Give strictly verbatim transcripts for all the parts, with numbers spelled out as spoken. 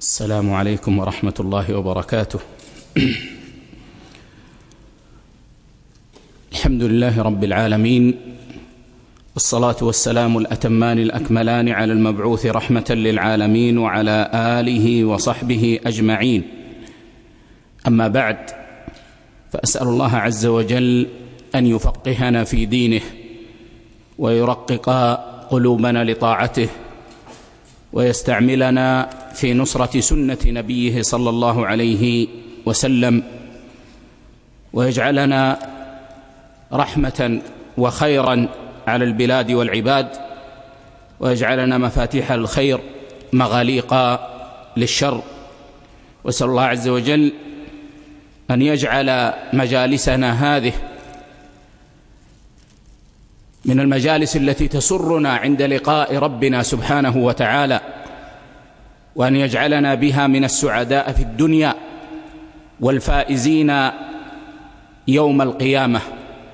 السلام عليكم ورحمة الله وبركاته. الحمد لله رب العالمين، والصلاة والسلام الأتمان الأكملان على المبعوث رحمة للعالمين وعلى آله وصحبه أجمعين. أما بعد، فأسأل الله عز وجل أن يفقهنا في دينه ويرقق قلوبنا لطاعته ويستعملنا في نصرة سنة نبيه صلى الله عليه وسلم، ويجعلنا رحمة وخيرا على البلاد والعباد، ويجعلنا مفاتيح الخير مغاليق للشر. وأسأل الله عز وجل أن يجعل مجالسنا هذه من المجالس التي تسرنا عند لقاء ربنا سبحانه وتعالى، وأن يجعلنا بها من السعداء في الدنيا والفائزين يوم القيامة.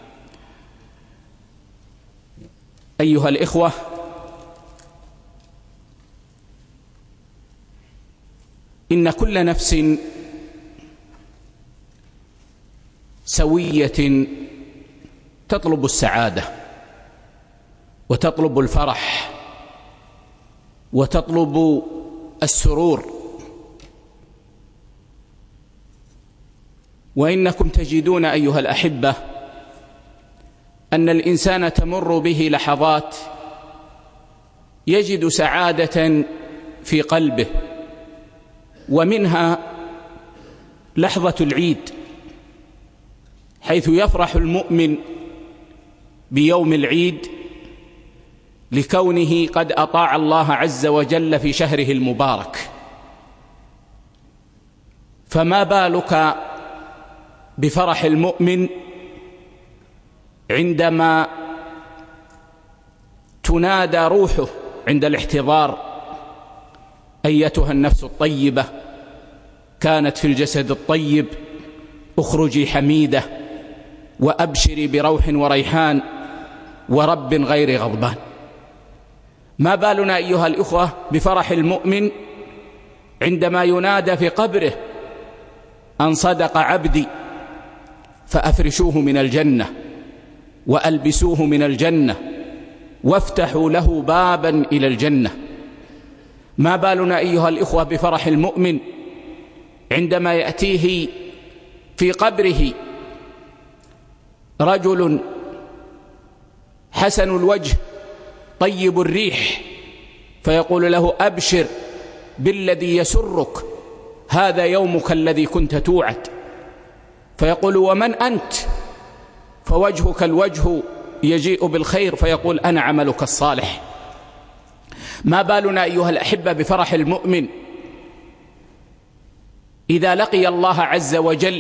أيها الإخوة، إن كل نفس سوية تطلب السعادة وتطلب الفرح وتطلب السرور، وإنكم تجدون أيها الأحبة أن الإنسان تمر به لحظات يجد سعادة في قلبه، ومنها لحظة العيد، حيث يفرح المؤمن بيوم العيد لكونه قد أطاع الله عز وجل في شهره المبارك. فما بالك بفرح المؤمن عندما تنادى روحه عند الاحتضار: أيتها النفس الطيبة كانت في الجسد الطيب اخرجي حميدة وأبشري بروح وريحان ورب غير غضبان. ما بالنا أيها الإخوة بفرح المؤمن عندما ينادى في قبره: أن صدق عبدي فأفرشوه من الجنة وألبسوه من الجنة وافتحوا له بابا إلى الجنة. ما بالنا أيها الإخوة بفرح المؤمن عندما يأتيه في قبره رجل حسن الوجه طيب الريح، فيقول له: أبشر بالذي يسرك، هذا يومك الذي كنت توعد. فيقول: ومن أنت؟ فوجهك الوجه يجيء بالخير، فيقول: أنا عملك الصالح. ما بالنا أيها الأحبة بفرح المؤمن إذا لقي الله عز وجل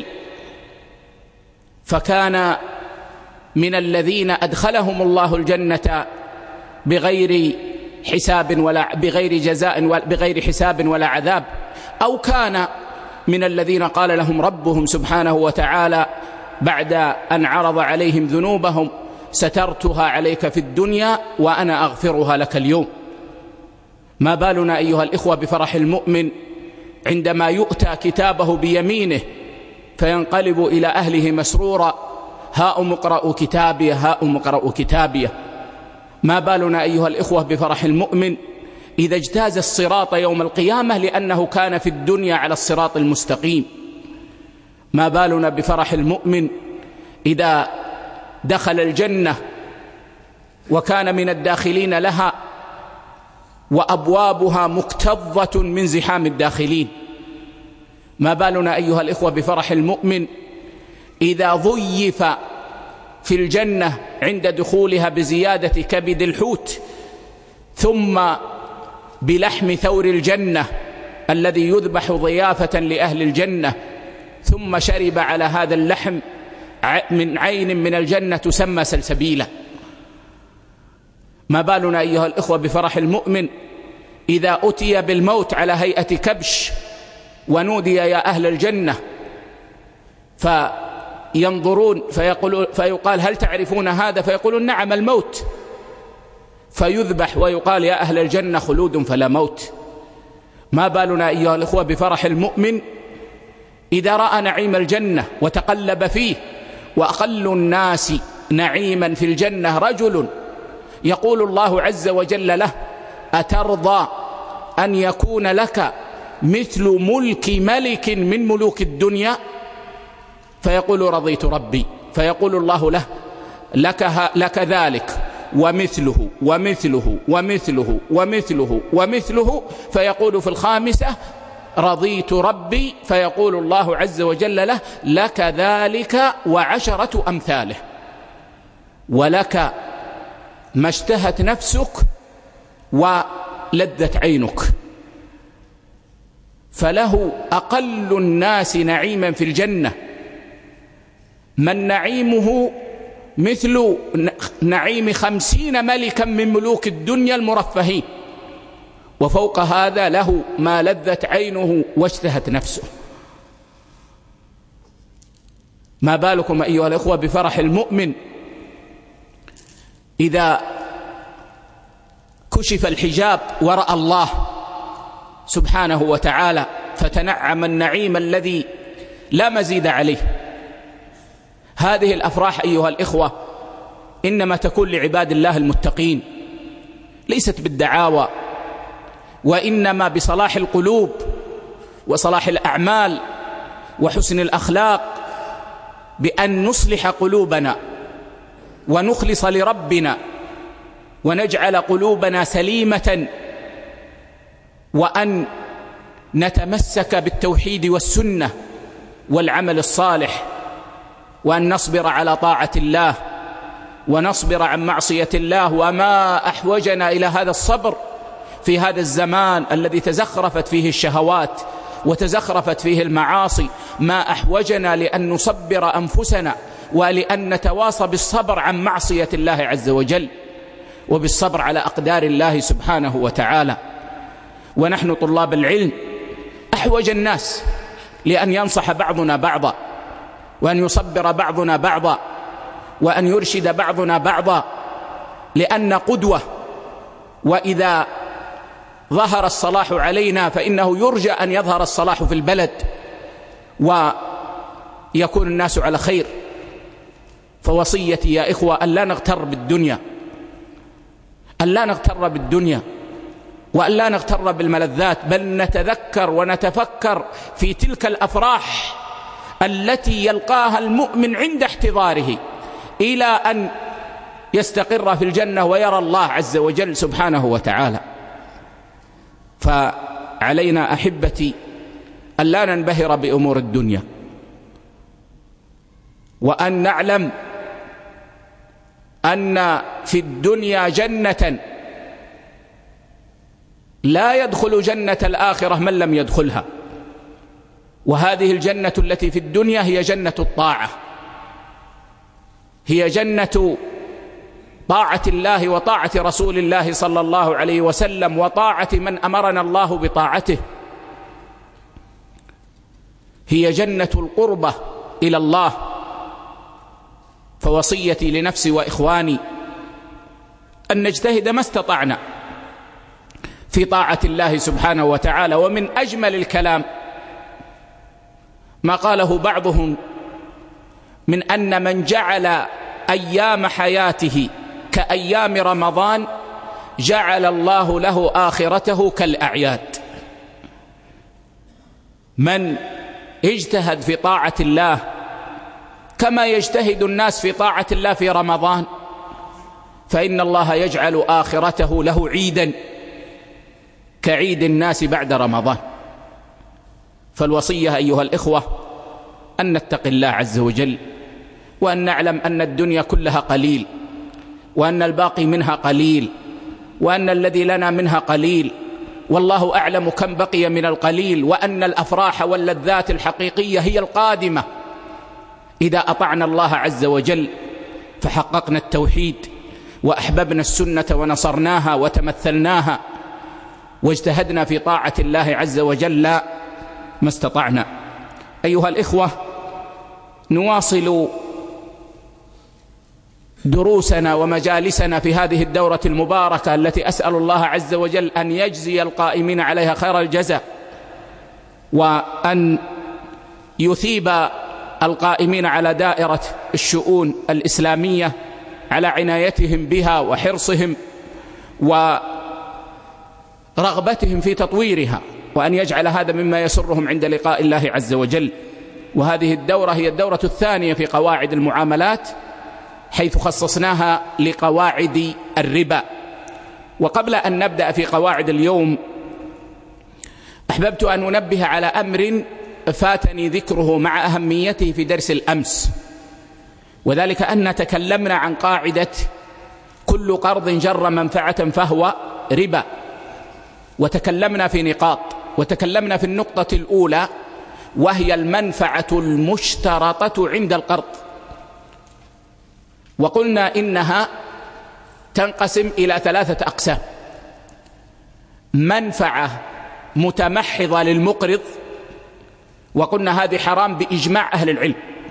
فكان من الذين أدخلهم الله الجنة بغير حساب ولا بغير جزاء ولا بغير حساب ولا عذاب، أو كان من الذين قال لهم ربهم سبحانه وتعالى بعد أن عرض عليهم ذنوبهم: سترتها عليك في الدنيا وأنا أغفرها لك اليوم. ما بالنا أيها الإخوة بفرح المؤمن عندما يؤتى كتابه بيمينه فينقلب إلى أهله مسرورا: هاؤم اقرءوا كتابيه هاؤم اقرءوا كتابيه. ما بالنا أيها الإخوة بفرح المؤمن إذا اجتاز الصراط يوم القيامة لأنه كان في الدنيا على الصراط المستقيم. ما بالنا بفرح المؤمن إذا دخل الجنة وكان من الداخلين لها وأبوابها مكتظة من زحام الداخلين. ما بالنا أيها الإخوة بفرح المؤمن إذا ضيف في الجنة عند دخولها بزيادة كبد الحوت، ثم بلحم ثور الجنة الذي يذبح ضيافة لأهل الجنة، ثم شرب على هذا اللحم من عين من الجنة تسمى سلسبيلا. ما بالنا أيها الإخوة بفرح المؤمن إذا أتي بالموت على هيئة كبش ونودي يا أهل الجنة، فينظرون فيقول فيقال: هل تعرفون هذا؟ فيقولون: نعم، الموت. فيذبح ويقال: يا أهل الجنة خلود فلا موت. ما بالنا أيها الإخوة بفرح المؤمن إذا رأى نعيم الجنة وتقلب فيه. وأقل الناس نعيما في الجنة رجل يقول الله عز وجل له: أترضى أن يكون لك مثل ملك ملك من ملوك الدنيا؟ فيقول: رضيت ربي. فيقول الله له: لك, لك ذلك ومثله ومثله ومثله ومثله ومثله. فيقول في الخامسة: رضيت ربي. فيقول الله عز وجل له: لك ذلك وعشرة أمثاله، ولك ما اشتهت نفسك ولذت عينك. فله أقل الناس نعيما في الجنة من نعيمه مثل نعيم خمسين ملكا من ملوك الدنيا المرفهين، وفوق هذا له ما لذت عينه واشتهت نفسه. ما بالكم أيها الأخوة بفرح المؤمن إذا كشف الحجاب ورأى الله سبحانه وتعالى فتنعم النعيم الذي لا مزيد عليه. هذه الأفراح أيها الإخوة إنما تكون لعباد الله المتقين، ليست بالدعاوى، وإنما بصلاح القلوب وصلاح الأعمال وحسن الأخلاق، بأن نصلح قلوبنا ونخلص لربنا ونجعل قلوبنا سليمة، وأن نتمسك بالتوحيد والسنة والعمل الصالح، وأن نصبر على طاعة الله ونصبر عن معصية الله. وما أحوجنا إلى هذا الصبر في هذا الزمان الذي تزخرفت فيه الشهوات وتزخرفت فيه المعاصي، ما أحوجنا لأن نصبر أنفسنا ولأن نتواصى بالصبر عن معصية الله عز وجل وبالصبر على أقدار الله سبحانه وتعالى. ونحن طلاب العلم أحوج الناس لأن ينصح بعضنا بعضا، وأن يصبر بعضنا بعضا، وأن يرشد بعضنا بعضا، لأن قدوة، وإذا ظهر الصلاح علينا فإنه يرجى أن يظهر الصلاح في البلد ويكون الناس على خير. فوصيتي يا إخوة أن لا نغتر بالدنيا، أن لا نغتر بالدنيا وأن لا نغتر بالملذات، بل نتذكر ونتفكر في تلك الأفراح التي يلقاها المؤمن عند احتضاره إلى أن يستقر في الجنة ويرى الله عز وجل سبحانه وتعالى. فعلينا أحبتي أن لا ننبهر بأمور الدنيا، وأن نعلم أن في الدنيا جنة لا يدخل جنة الآخرة من لم يدخلها، وهذه الجنة التي في الدنيا هي جنة الطاعة، هي جنة طاعة الله وطاعة رسول الله صلى الله عليه وسلم وطاعة من أمرنا الله بطاعته، هي جنة القربة إلى الله. فوصيتي لنفسي وإخواني أن نجتهد ما استطعنا في طاعة الله سبحانه وتعالى. ومن أجمل الكلام ما قاله بعضهم من أن من جعل أيام حياته كأيام رمضان جعل الله له آخرته كالأعياد. من اجتهد في طاعة الله كما يجتهد الناس في طاعة الله في رمضان فإن الله يجعل آخرته له عيدا كعيد الناس بعد رمضان. فالوصية أيها الإخوة أن نتقي الله عز وجل، وأن نعلم أن الدنيا كلها قليل، وأن الباقي منها قليل، وأن الذي لنا منها قليل، والله أعلم كم بقي من القليل، وأن الأفراح واللذات الحقيقية هي القادمة إذا أطعنا الله عز وجل فحققنا التوحيد وأحببنا السنة ونصرناها وتمثلناها واجتهدنا في طاعة الله عز وجل ما استطعنا. أيها الإخوة، نواصل دروسنا ومجالسنا في هذه الدورة المباركة التي أسأل الله عز وجل أن يجزي القائمين عليها خير الجزاء، وأن يثيب القائمين على دائرة الشؤون الإسلامية على عنايتهم بها وحرصهم ورغبتهم في تطويرها، وأن يجعل هذا مما يسرهم عند لقاء الله عز وجل. وهذه الدورة هي الدورة الثانية في قواعد المعاملات، حيث خصصناها لقواعد الربا. وقبل أن نبدأ في قواعد اليوم أحببت أن أنبه على أمر فاتني ذكره مع أهميته في درس الأمس، وذلك أن تكلمنا عن قاعدة كل قرض جر منفعة فهو ربا، وتكلمنا في نقاط، وتكلمنا في النقطة الأولى وهي المنفعة المشترطة عند القرض، وقلنا إنها تنقسم إلى ثلاثة أقسام: منفعة متمحضة للمقرض، وقلنا هذه حرام بإجماع أهل العلم،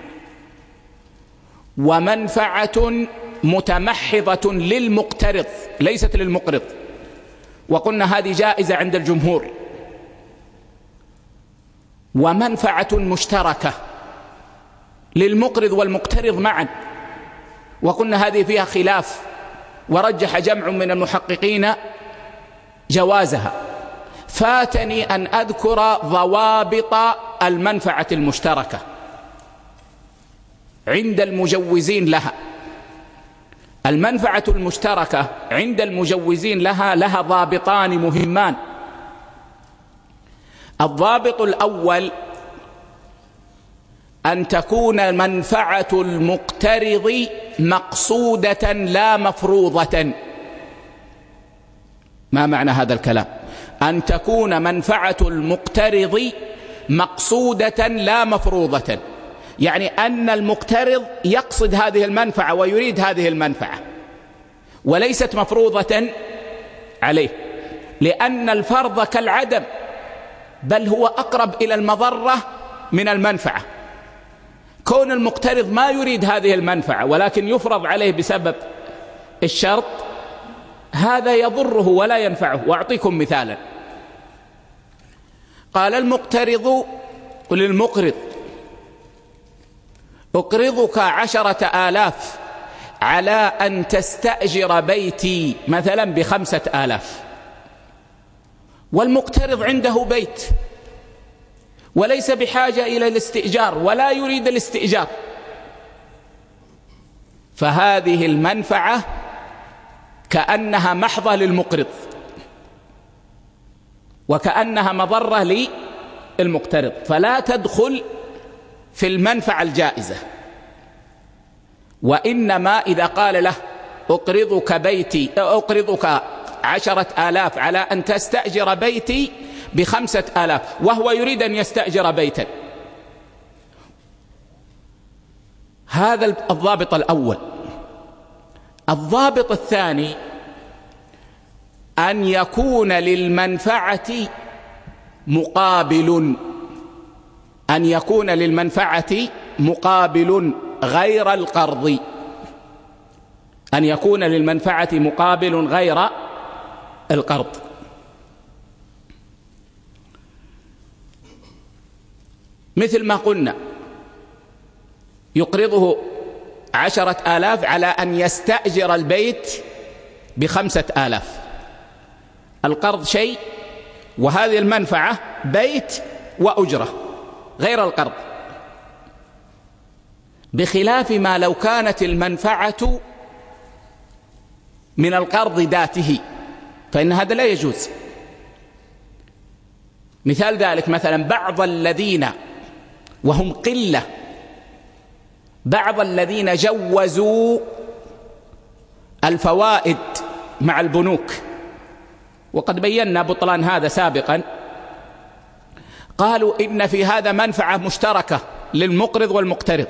ومنفعة متمحضة للمقترض ليست للمقرض، وقلنا هذه جائزة عند الجمهور، ومنفعة مشتركة للمقرض والمقترض معا، وقلنا هذه فيها خلاف، ورجح جمع من المحققين جوازها. فاتني أن أذكر ضوابط المنفعة المشتركة عند المجوزين لها. المنفعة المشتركة عند المجوزين لها لها ضابطان مهمان. الضابط الأول أن تكون منفعة المقترض مقصودة لا مفروضة. ما معنى هذا الكلام؟ أن تكون منفعة المقترض مقصودة لا مفروضة، يعني أن المقترض يقصد هذه المنفعة ويريد هذه المنفعة وليست مفروضة عليه، لأن الفرض كالعدم، بل هو أقرب إلى المضرة من المنفعة. كون المقترض ما يريد هذه المنفعة ولكن يفرض عليه بسبب الشرط، هذا يضره ولا ينفعه. وأعطيكم مثالا: قال المقترض للمقرض: أقرضك عشرة آلاف على أن تستأجر بيتي مثلا بخمسة آلاف، والمقترض عنده بيت وليس بحاجة إلى الاستئجار ولا يريد الاستئجار، فهذه المنفعة كأنها محضة للمقرض وكأنها مضرة للمقترض، فلا تدخل في المنفعة الجائزة. وإنما إذا قال له أقرضك بيتي أقرضك عشرة آلاف على أن تستأجر بيتي بخمسة آلاف، وهو يريد أن يستأجر بيتا، هذا الضابط الأول. الضابط الثاني أن يكون للمنفعة مقابل، أن يكون للمنفعة مقابل غير القرض، أن يكون للمنفعة مقابل غير القرض. مثل ما قلنا يقرضه عشرة آلاف على أن يستأجر البيت بخمسة آلاف، القرض شيء وهذه المنفعة بيت وأجرة غير القرض، بخلاف ما لو كانت المنفعة من القرض ذاته، فإن هذا لا يجوز. مثال ذلك مثلا بعض الذين، وهم قلة، بعض الذين جوزوا الفوائد مع البنوك، وقد بينا بطلان هذا سابقا، قالوا إن في هذا منفعة مشتركة للمقرض والمقترض،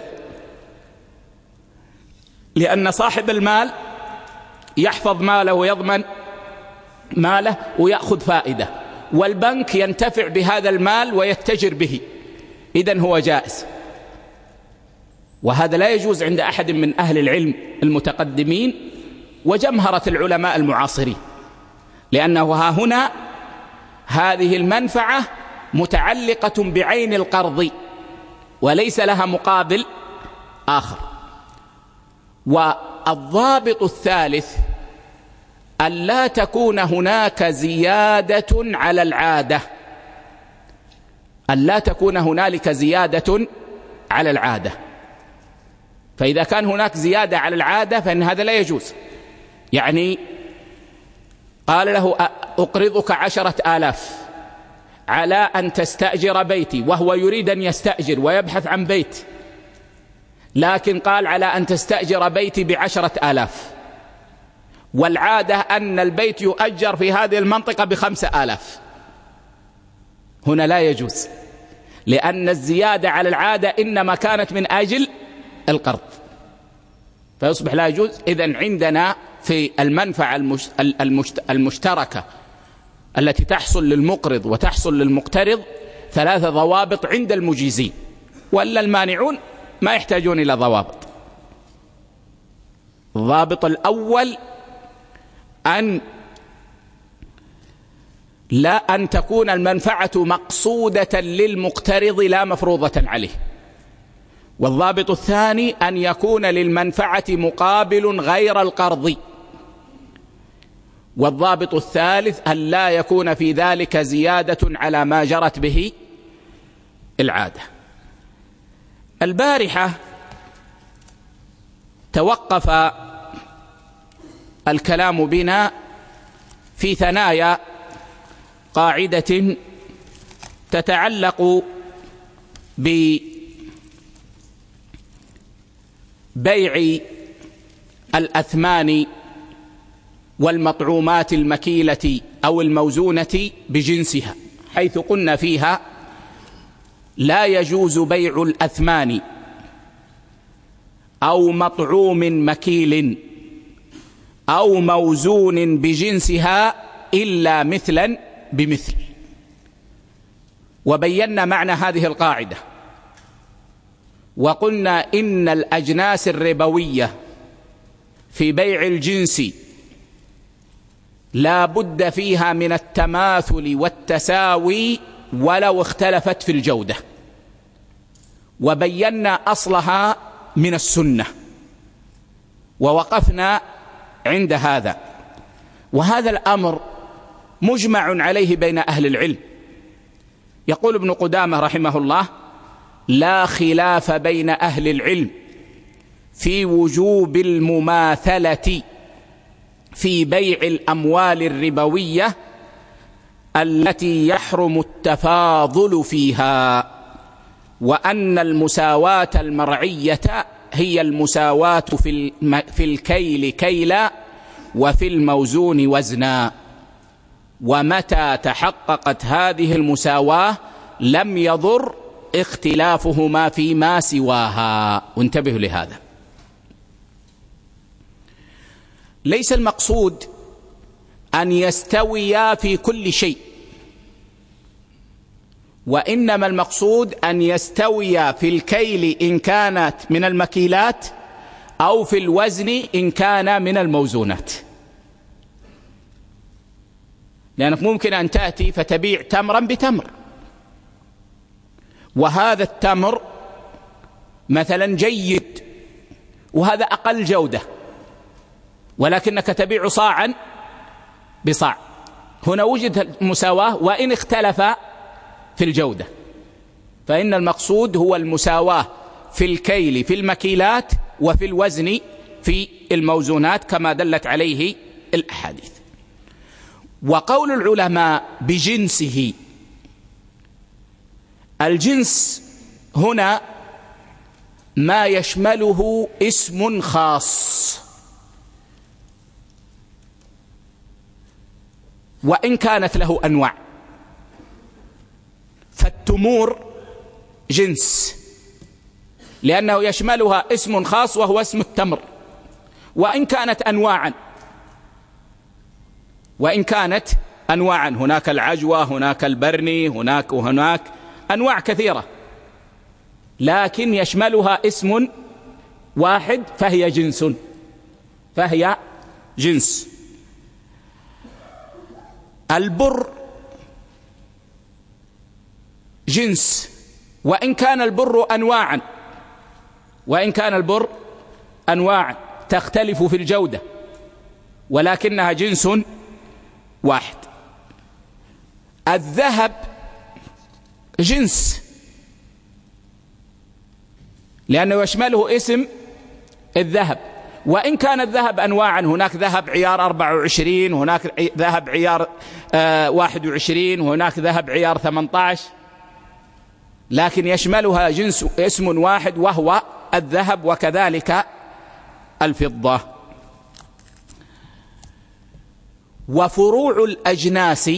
لأن صاحب المال يحفظ ماله ويضمن ماله ويأخذ فائدة، والبنك ينتفع بهذا المال ويتجر به، إذن هو جائز. وهذا لا يجوز عند أحد من أهل العلم المتقدمين وجمهرة العلماء المعاصرين، لأنه ها هنا هذه المنفعة متعلقة بعين القرض وليس لها مقابل آخر. والضابط الثالث أن لا تكون هناك زيادة على العادة، أن لا تكون هنالك زيادة على العادة. فإذا كان هناك زيادة على العادة فإن هذا لا يجوز. يعني قال له أقرضك عشرة آلاف على أن تستأجر بيتي، وهو يريد أن يستأجر ويبحث عن بيت، لكن قال على أن تستأجر بيتي بعشرة آلاف، والعادة أن البيت يؤجر في هذه المنطقة بخمسة آلاف. هنا لا يجوز، لأن الزيادة على العادة إنما كانت من أجل القرض، فيصبح لا يجوز. إذن عندنا في المنفعة المشتركة التي تحصل للمقرض وتحصل للمقترض ثلاثة ضوابط عند المجيزين، ولا المانعون ما يحتاجون إلى ضوابط. الضابط الأول أن لا أن تكون المنفعة مقصودة للمقترض لا مفروضة عليه. والضابط الثاني أن يكون للمنفعة مقابل غير القرض. والضابط الثالث أن لا يكون في ذلك زيادة على ما جرت به العادة. البارحة توقف الكلام بنا في ثنايا قاعدة تتعلق ببيع الأثمان والمطعومات المكيلة أو الموزونة بجنسها، حيث قلنا فيها لا يجوز بيع الأثمان أو مطعوم مكيل أو موزون بجنسها إلا مثلا بمثل. وبينا معنى هذه القاعدة وقلنا إن الأجناس الربوية في بيع الجنس لا بد فيها من التماثل والتساوي ولو اختلفت في الجودة، وبينا أصلها من السنة ووقفنا عند هذا. وهذا الأمر مجمع عليه بين أهل العلم. يقول ابن قدامة رحمه الله: لا خلاف بين أهل العلم في وجوب المماثلة في بيع الأموال الربوية التي يحرم التفاضل فيها، وأن المساواة المرعية هي المساواة في في الكيل كيلا وفي الموزون وزنا، ومتى تحققت هذه المساواة لم يضر اختلافهما فيما سواها. وانتبهوا لهذا، ليس المقصود أن يستويا في كل شيء، وإنما المقصود أن يستويا في الكيل إن كانت من المكيلات أو في الوزن إن كان من الموزونات. لأنك ممكن أن تأتي فتبيع تمرا بتمر، وهذا التمر مثلا جيد وهذا أقل جودة، ولكنك تبيع صاعا بصاع. هنا وجد مساواة وإن اختلف في الجودة، فإن المقصود هو المساواة في الكيل في المكيلات وفي الوزن في الموزونات كما دلت عليه الأحاديث. وقول العلماء بجنسه، الجنس هنا ما يشمله اسم خاص، وإن كانت له أنواع. فالتمور جنس لأنه يشملها اسم خاص وهو اسم التمر، وإن كانت أنواعا وإن كانت أنواعا هناك العجوة، هناك البرني، هناك وهناك أنواع كثيرة، لكن يشملها اسم واحد فهي جنس فهي جنس. البر جنس، وإن كان البر أنواعا وإن كان البر أنواعا تختلف في الجودة، ولكنها جنس واحد. الذهب جنس لأنه يشمله اسم الذهب، وإن كان الذهب أنواعا، هناك ذهب عيار أربعة وعشرين، هناك ذهب عيار واحد وعشرين، هناك ذهب عيار ثمانية عشر، لكن يشملها جنس اسم واحد وهو الذهب، وكذلك الفضة. وفروع الأجناس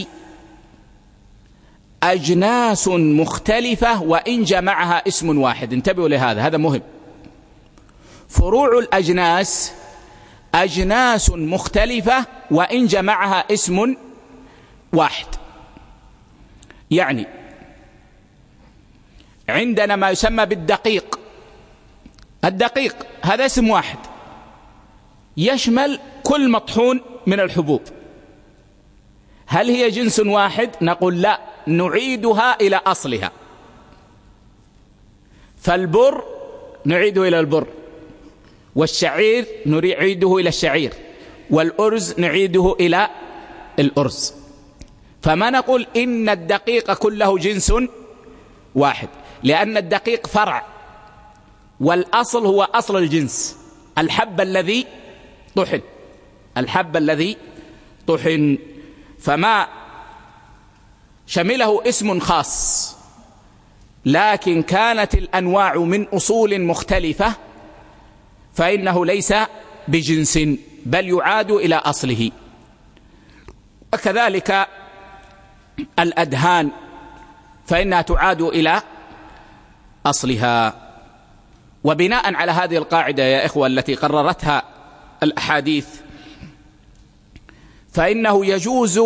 أجناس مختلفة وإن جمعها اسم واحد. انتبهوا لهذا، هذا مهم. فروع الأجناس أجناس مختلفة وإن جمعها اسم واحد. يعني عندنا ما يسمى بالدقيق. الدقيق هذا اسم واحد يشمل كل مطحون من الحبوب. هل هي جنس واحد؟ نقول لا، نعيدها إلى أصلها. فالبر نعيده إلى البر، والشعير نعيده إلى الشعير، والأرز نعيده إلى الأرز. فما نقول إن الدقيق كله جنس واحد، لأن الدقيق فرع، والأصل هو أصل الجنس، الحب الذي طحن الحب الذي طحن فما شمله اسم خاص، لكن كانت الأنواع من أصول مختلفة، فإنه ليس بجنس بل يعاد إلى أصله. وكذلك الأدهان فإنها تعاد إلى أصلها. وبناء على هذه القاعدة يا إخوة التي قررتها الأحاديث، فإنه يجوز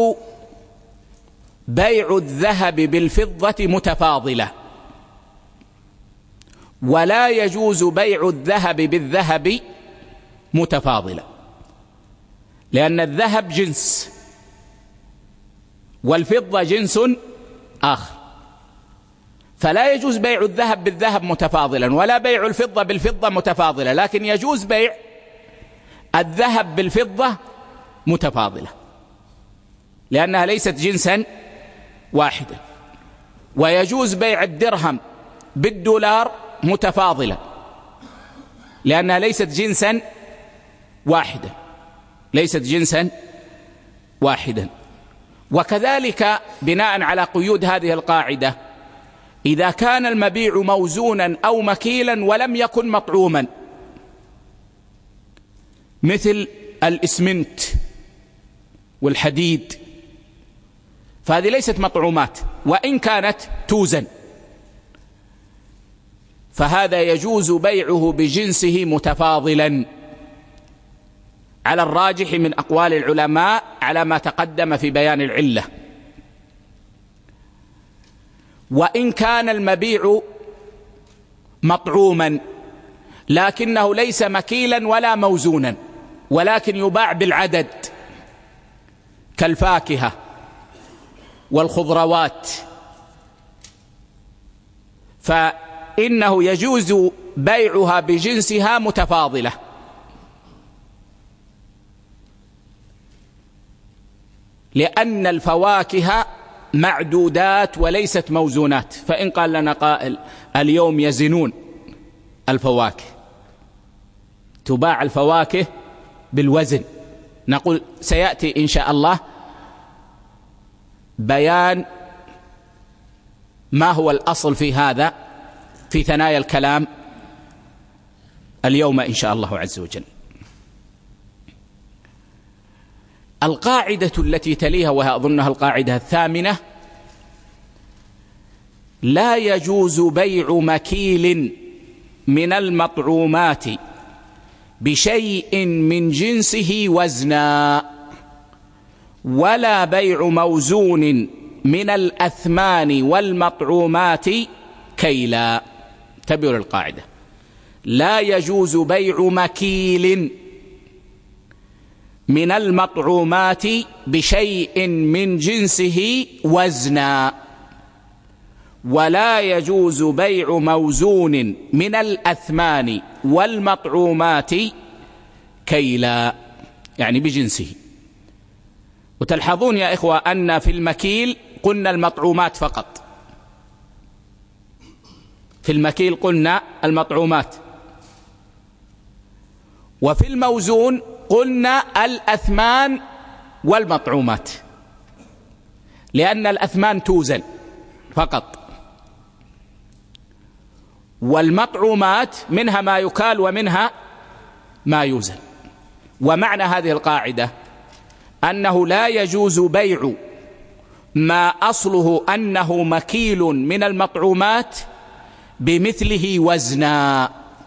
بيع الذهب بالفضة متفاضلة، ولا يجوز بيع الذهب بالذهب متفاضلة، لأن الذهب جنس والفضة جنس آخر، فلا يجوز بيع الذهب بالذهب متفاضلا، ولا بيع الفضة بالفضة متفاضلة، لكن يجوز بيع الذهب بالفضة متفاضلة لأنها ليست جنسا واحدا. ويجوز بيع الدرهم بالدولار متفاضلا لأنها ليست جنسا واحدا ليست جنسا واحدا. وكذلك بناء على قيود هذه القاعدة، إذا كان المبيع موزونا أو مكيلا ولم يكن مطعوما، مثل الإسمنت والحديد، فهذه ليست مطعومات وإن كانت توزن، فهذا يجوز بيعه بجنسه متفاضلا على الراجح من أقوال العلماء على ما تقدم في بيان العلة. وإن كان المبيع مطعوما لكنه ليس مكيلا ولا موزونا، ولكن يباع بالعدد كالفاكهة والخضروات، فإنه يجوز بيعها بجنسها متفاضلة، لأن الفواكه معدودات وليست موزونات. فإن قال لنا قائل اليوم يزنون الفواكه، تباع الفواكه بالوزن، نقول سيأتي إن شاء الله بيان ما هو الأصل في هذا في ثنايا الكلام اليوم إن شاء الله عز وجل. القاعدة التي تليها وهي أظنها القاعدة الثامنة: لا يجوز بيع مكيل من المطعومات بشيء من جنسه وزنا، ولا بيع موزون من الأثمان والمطعومات كيلا. انتبهوا للقاعدة: لا يجوز بيع مكيل من المطعومات بشيء من جنسه وزنا، ولا يجوز بيع موزون من الأثمان والمطعومات كيلا، يعني بجنسه. وتلحظون يا إخوة أن في المكيل قلنا المطعومات فقط، في المكيل قلنا المطعومات، وفي الموزون قلنا الأثمان والمطعومات، لأن الأثمان توزن فقط، والمطعومات منها ما يكال ومنها ما يوزن. ومعنى هذه القاعدة أنه لا يجوز بيع ما أصله أنه مكيل من المطعومات بمثله وزنا،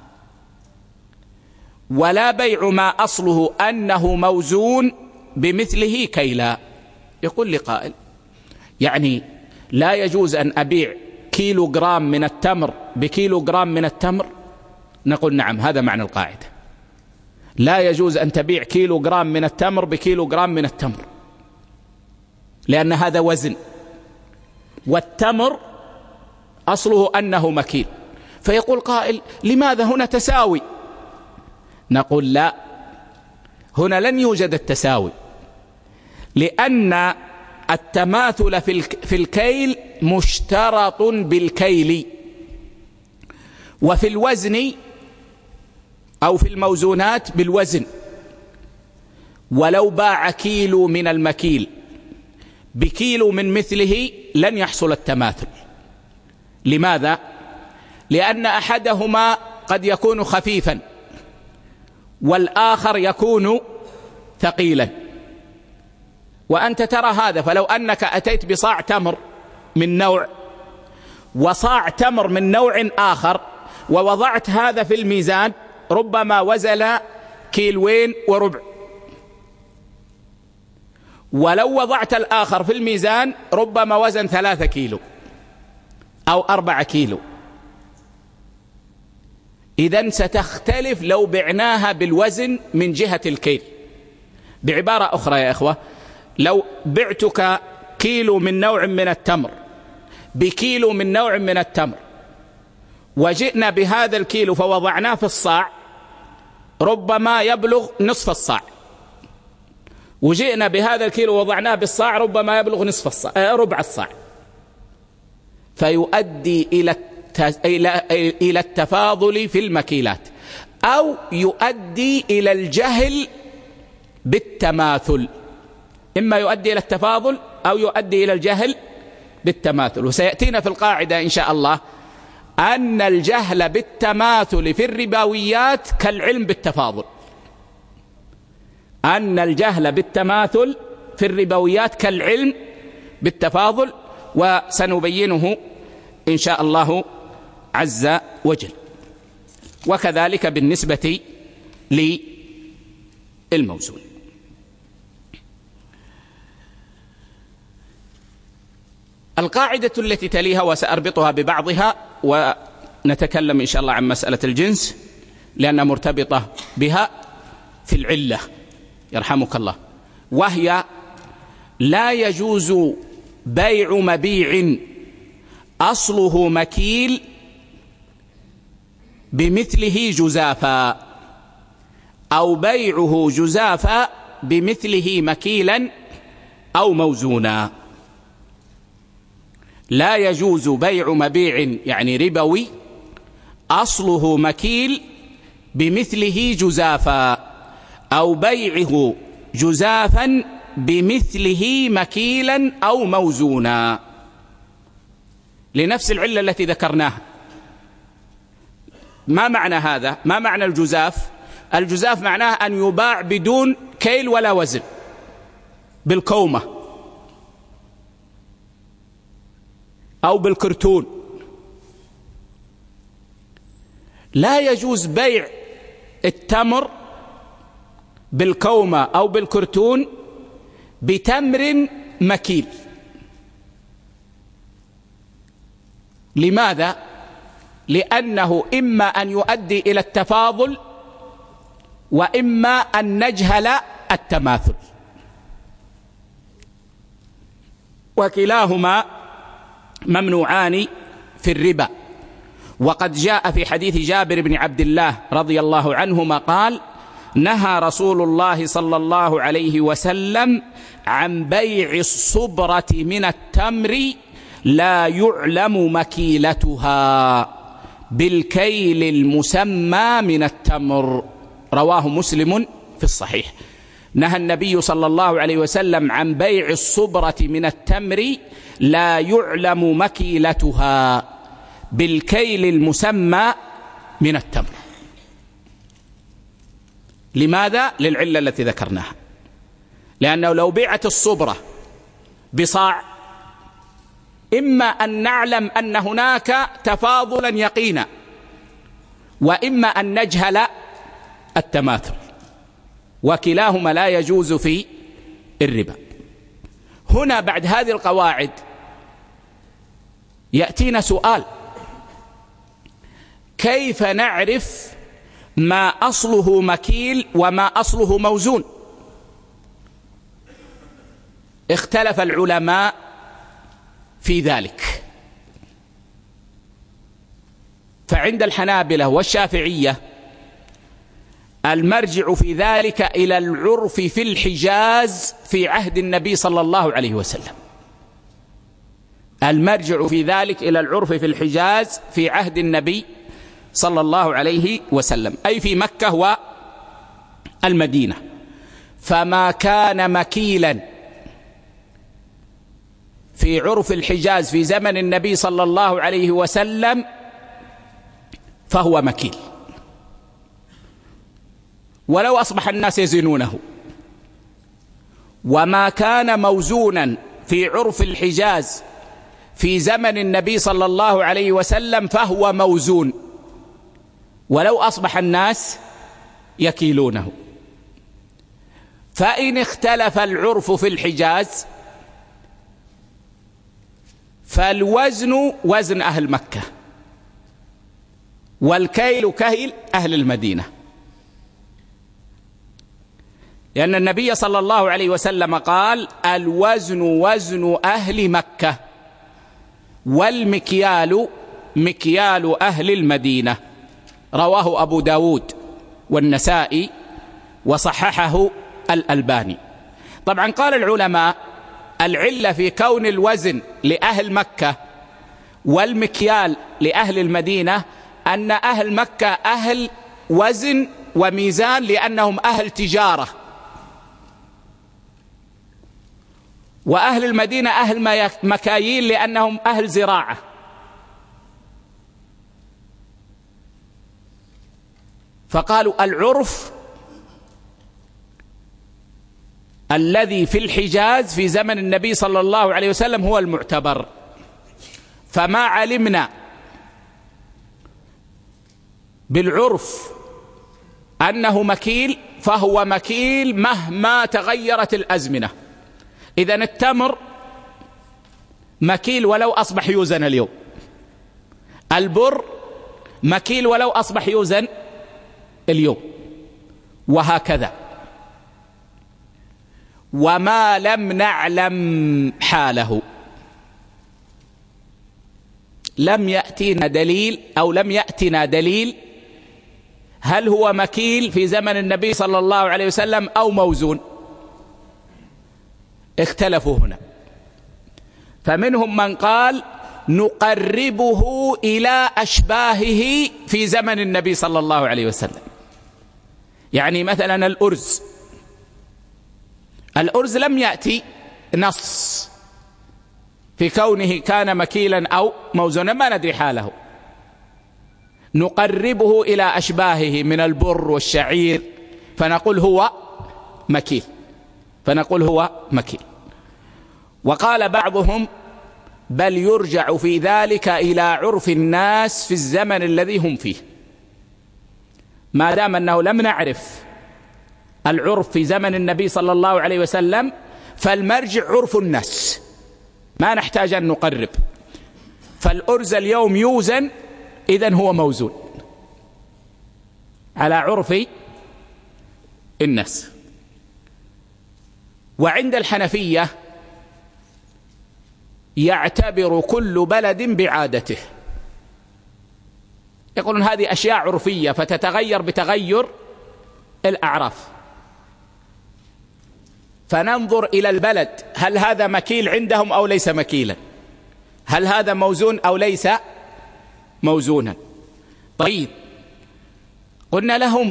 ولا بيع ما أصله أنه موزون بمثله كيلا. يقول لي قائل يعني لا يجوز أن أبيع كيلو جرام من التمر بكيلو جرام من التمر؟ نقول نعم، هذا معنى القاعدة. لا يجوز أن تبيع كيلو جرام من التمر بكيلو جرام من التمر، لأن هذا وزن، والتمر أصله أنه مكيل. فيقول قائل لماذا هنا تساوي؟ نقول لا، هنا لن يوجد التساوي، لأن التماثل في الكيل مشترط بالكيل، وفي الوزن أو في الموزونات بالوزن. ولو باع كيلو من المكيل بكيلو من مثله لن يحصل التماثل. لماذا؟ لأن أحدهما قد يكون خفيفا والآخر يكون ثقيلا، وأنت ترى هذا. فلو أنك أتيت بصاع تمر من نوع وصاع تمر من نوع آخر ووضعت هذا في الميزان، ربما وزن كيلوين وربع، ولو وضعت الآخر في الميزان ربما وزن ثلاثة كيلو أو أربعة كيلو. إذن ستختلف لو بعناها بالوزن من جهة الكيل. بعبارة أخرى يا إخوة، لو بعتك كيلو من نوع من التمر بكيلو من نوع من التمر، وجئنا بهذا الكيلو فوضعناه في الصاع، ربما يبلغ نصف الصاع، وجئنا بهذا الكيلو ووضعناه بالصاع ربما يبلغ نصف الصاع، ربع الصاع، فيؤدي إلى إلى التفاضل في المكيلات، أو يؤدي إلى الجهل بالتماثل. إما يؤدي إلى التفاضل أو يؤدي إلى الجهل بالتماثل. وسيأتينا في القاعدة إن شاء الله أن الجهل بالتماثل في الربويات كالعلم بالتفاضل، أن الجهل بالتماثل في الربويات كالعلم بالتفاضل، وسنبينه إن شاء الله عز وجل. وكذلك بالنسبة للموزون. القاعدة التي تليها وسأربطها ببعضها، ونتكلم إن شاء الله عن مسألة الجنس لأنها مرتبطة بها في العلة يرحمك الله، وهي لا يجوز بيع مبيع أصله مكيل بمثله جزافا، أو بيعه جزافا بمثله مكيلا أو موزونا. لا يجوز بيع مبيع يعني ربوي أصله مكيل بمثله جزافا، أو بيعه جزافا بمثله مكيلا أو موزونا، لنفس العلة التي ذكرناها. ما معنى هذا؟ ما معنى الجزاف؟ الجزاف معناه أن يباع بدون كيل ولا وزن، بالكومة أو بالكرتون. لا يجوز بيع التمر بالكومة أو بالكرتون بتمر مكيل. لماذا؟ لأنه إما أن يؤدي إلى التفاضل وإما أن نجهل التماثل، وكلاهما ممنوعان في الربا. وقد جاء في حديث جابر بن عبد الله رضي الله عنهما قال: نهى رسول الله صلى الله عليه وسلم عن بيع الصبرة من التمر لا يعلم مكيلتها بالكيل المسمى من التمر، رواه مسلم في الصحيح. نهى النبي صلى الله عليه وسلم عن بيع الصبرة من التمر لا يعلم مكيلتها بالكيل المسمى من التمر. لماذا؟ للعلة التي ذكرناها، لأنه لو بيعت الصبرة بصاع إما أن نعلم أن هناك تفاضلا يقينا، وإما أن نجهل التماثل، وكلاهما لا يجوز في الربا. هنا بعد هذه القواعد يأتينا سؤال: كيف نعرف ما أصله مكيل وما أصله موزون؟ اختلف العلماء في ذلك، فعند الحنابلة والشافعية المرجع في ذلك إلى العرف في الحجاز في عهد النبي صلى الله عليه وسلم. المرجع في ذلك إلى العرف في الحجاز في عهد النبي صلى الله عليه وسلم، أي في مكة والمدينة. فما كان مكيلا في عرف الحجاز في زمن النبي صلى الله عليه وسلم فهو مكيل، ولو أصبح الناس يزنونه. وما كان موزونا في عرف الحجاز في زمن النبي صلى الله عليه وسلم فهو موزون، ولو أصبح الناس يكيلونه. فإن اختلف العرف في الحجاز فالوزن وزن أهل مكة، والكيل كيل أهل المدينة، لأن النبي صلى الله عليه وسلم قال: الوزن وزن أهل مكة والمكيال مكيال أهل المدينة، رواه أبو داود والنسائي وصححه الألباني. طبعا قال العلماء العلة في كون الوزن لأهل مكة والمكيال لأهل المدينة أن أهل مكة أهل وزن وميزان لأنهم أهل تجارة، وأهل المدينة أهل مكاييل لأنهم أهل زراعة. فقالوا العرف الذي في الحجاز في زمن النبي صلى الله عليه وسلم هو المعتبر، فما علمنا بالعرف أنه مكيل فهو مكيل مهما تغيرت الأزمنة. إذن التمر مكيل ولو أصبح يوزن اليوم، البر مكيل ولو أصبح يوزن اليوم، وهكذا. وما لم نعلم حاله لم يأتينا دليل أو لم يأتنا دليل هل هو مكيل في زمن النبي صلى الله عليه وسلم أو موزون. اختلفوا هنا، فمنهم من قال نقربه إلى أشباهه في زمن النبي صلى الله عليه وسلم، يعني مثلا الأرز الأرز لم يأتي نص في كونه كان مكيلا أو موزونا، ما ندري حاله. نقربه إلى أشباهه من البر والشعير فنقول هو مكيل فنقول هو مكيل. وقال بعضهم بل يرجع في ذلك إلى عرف الناس في الزمن الذي هم فيه، ما دام أنه لم نعرف العرف في زمن النبي صلى الله عليه وسلم فالمرجع عرف الناس، ما نحتاج أن نقرب. فالأرز اليوم يوزن إذن هو موزون على عرف الناس. وعند الحنفية يعتبر كل بلد بعادته، يقولون هذه أشياء عرفية فتتغير بتغير الأعراف، فننظر إلى البلد هل هذا مكيل عندهم أو ليس مكيلا، هل هذا موزون أو ليس موزونا. طيب قلنا لهم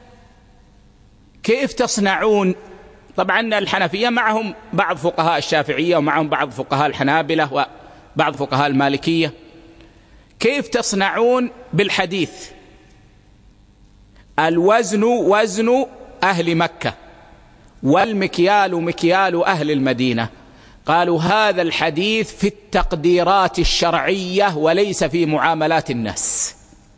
كيف تصنعون؟ طبعا الحنفية معهم بعض فقهاء الشافعية ومعهم بعض فقهاء الحنابلة وبعض فقهاء المالكية، كيف تصنعون بالحديث الوزن وزن أهل مكة والمكيال مكيال أهل المدينة؟ قالوا هذا الحديث في التقديرات الشرعية وليس في معاملات الناس.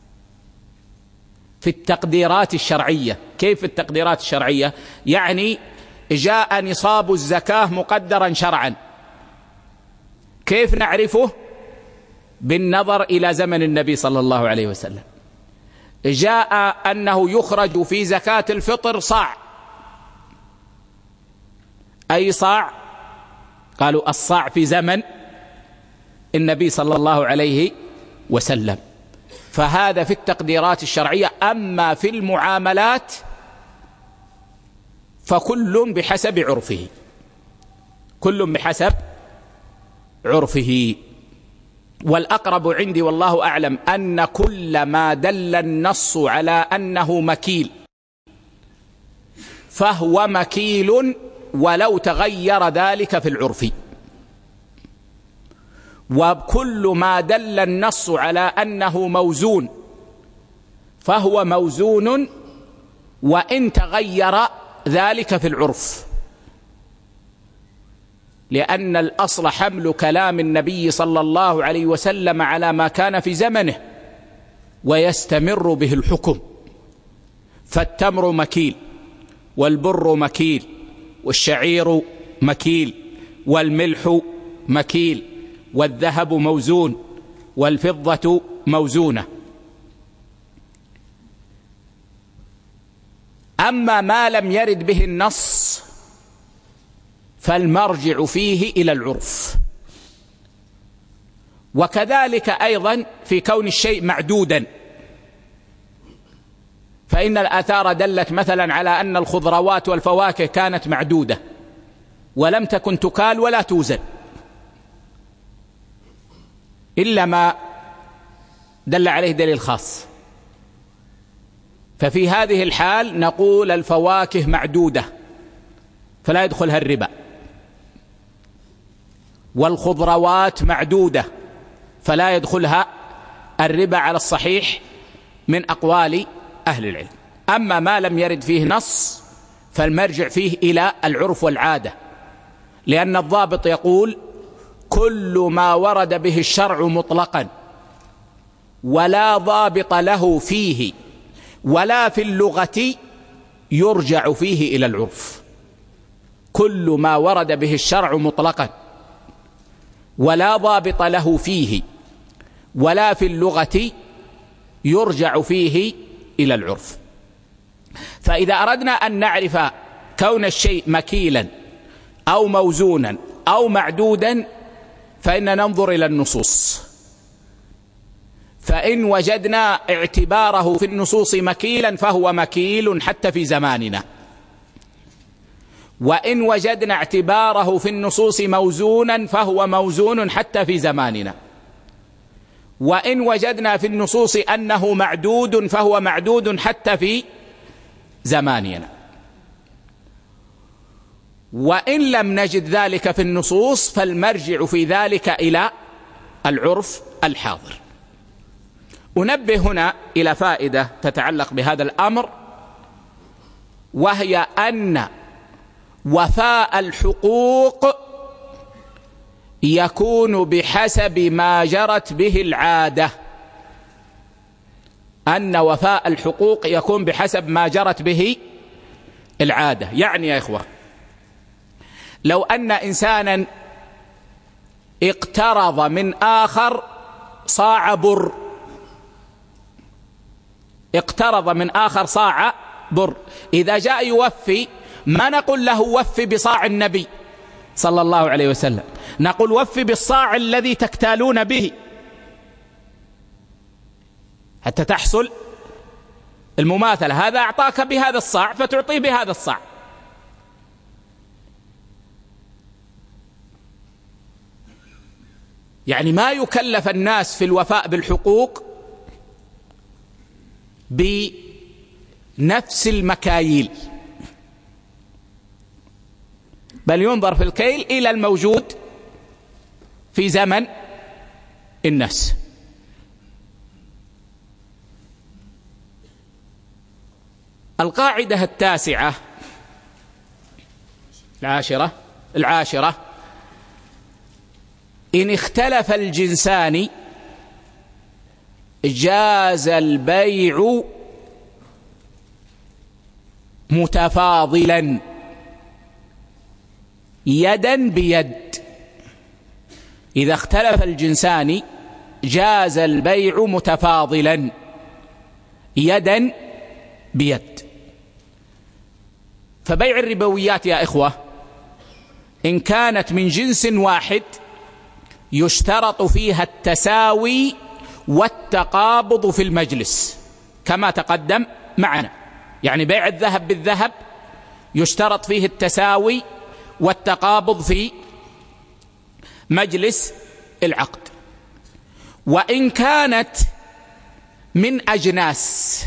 في التقديرات الشرعية. كيف التقديرات الشرعية؟ يعني جاء نصاب الزكاة مقدرا شرعا، كيف نعرفه؟ بالنظر إلى زمن النبي صلى الله عليه وسلم. جاء أنه يخرج في زكاة الفطر صاع، أي صاع؟ قالوا الصاع في زمن النبي صلى الله عليه وسلم. فهذا في التقديرات الشرعية. أما في المعاملات فكل بحسب عرفه، كل بحسب عرفه. والأقرب عندي والله أعلم أن كل ما دل النص على أنه مكيل فهو مكيل ولو تغير ذلك في العرف، وكل ما دل النص على أنه موزون فهو موزون وإن تغير ذلك في العرف، لأن الأصل حمل كلام النبي صلى الله عليه وسلم على ما كان في زمنه ويستمر به الحكم. فالتمر مكيل والبر مكيل والشعير مكيل والملح مكيل والذهب موزون والفضة موزونة. أما ما لم يرد به النص فالمرجع فيه إلى العرف. وكذلك أيضا في كون الشيء معدودا، فإن الآثار دلت مثلا على أن الخضروات والفواكه كانت معدودة ولم تكن تكال ولا توزن إلا ما دل عليه دليل خاص. ففي هذه الحال نقول الفواكه معدودة فلا يدخلها الربا، والخضروات معدودة فلا يدخلها الربا على الصحيح من أقوال أهل العلم. أما ما لم يرد فيه نص فالمرجع فيه إلى العرف والعادة، لأن الضابط يقول كل ما ورد به الشرع مطلقا ولا ضابط له فيه ولا في اللغة يرجع فيه إلى العرف. كل ما ورد به الشرع مطلقا ولا ضابط له فيه ولا في اللغة يرجع فيه إلى العرف. فإذا أردنا أن نعرف كون الشيء مكيلا أو موزونا أو معدودا فإن ننظر إلى النصوص، فإن وجدنا اعتباره في النصوص مكيلا فهو مكيل حتى في زماننا، وإن وجدنا اعتباره في النصوص موزونا فهو موزون حتى في زماننا، وإن وجدنا في النصوص أنه معدود فهو معدود حتى في زماننا. وإن لم نجد ذلك في النصوص فالمرجع في ذلك إلى العرف الحاضر. أنبه هنا إلى فائدة تتعلق بهذا الأمر، وهي أن وفاء الحقوق يكون بحسب ما جرت به العادة. أن وفاء الحقوق يكون بحسب ما جرت به العادة. يعني يا إخوة، لو أن إنسانا اقترض من آخر صاع بر اقترض من آخر صاع بر، إذا جاء يوفي ما نقول له وفي بصاع النبي صلى الله عليه وسلم، نقول وفي بالصاع الذي تكتالون به حتى تحصل المماثلة. هذا أعطاك بهذا الصاع فتعطيه بهذا الصاع. يعني ما يكلف الناس في الوفاء بالحقوق بنفس المكاييل، بل ينظر في الكيل إلى الموجود في زمن الناس. القاعدة التاسعة العاشرة العاشرة إن اختلف الجنسان جاز البيع متفاضلا يدا بيد. إذا اختلف الجنسان جاز البيع متفاضلا يدا بيد. فبيع الربويات يا إخوة إن كانت من جنس واحد يشترط فيها التساوي والتقابض في المجلس كما تقدم معنا. يعني بيع الذهب بالذهب يشترط فيه التساوي والتقابض في مجلس العقد. وإن كانت من أجناس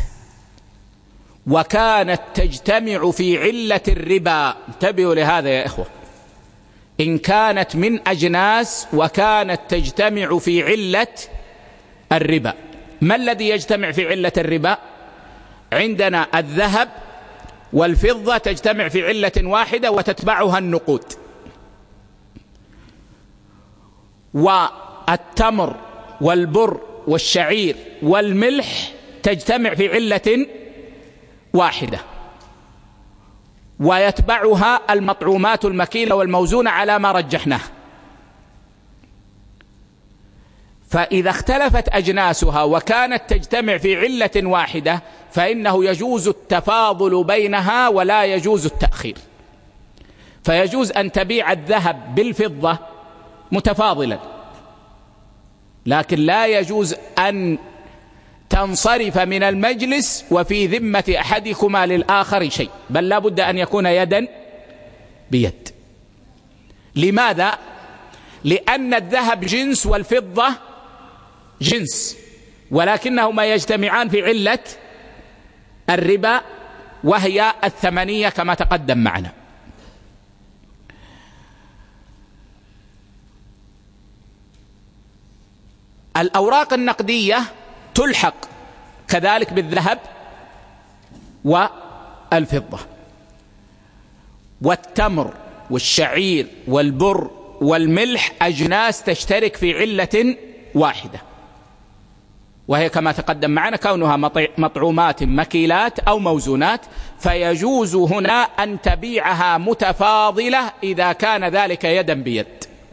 وكانت تجتمع في علة الربا، انتبهوا لهذا يا إخوة، إن كانت من أجناس وكانت تجتمع في علة الربا. ما الذي يجتمع في علة الربا؟ عندنا الذهب والفضة تجتمع في علة واحدة وتتبعها النقود، والتمر والبر والشعير والملح تجتمع في علة واحدة ويتبعها المطعومات المكيلة والموزونة على ما رجحناه. فإذا اختلفت أجناسها وكانت تجتمع في علة واحدة فإنه يجوز التفاضل بينها ولا يجوز التأخير. فيجوز أن تبيع الذهب بالفضة متفاضلا، لكن لا يجوز أن تنصرف من المجلس وفي ذمة أحدكما للآخر شيء، بل لا بد أن يكون يدا بيد. لماذا؟ لأن الذهب جنس والفضة جنس، ولكنهما يجتمعان في علة الربا وهي الثمنية كما تقدم معنا. الأوراق النقدية تلحق كذلك بالذهب والفضة، والتمر والشعير والبر والملح أجناس تشترك في علة واحدة، وهي كما تقدم معنا كونها مطعومات مكيلات أو موزونات، فيجوز هنا أن تبيعها متفاضلة إذا كان ذلك يدا بيد.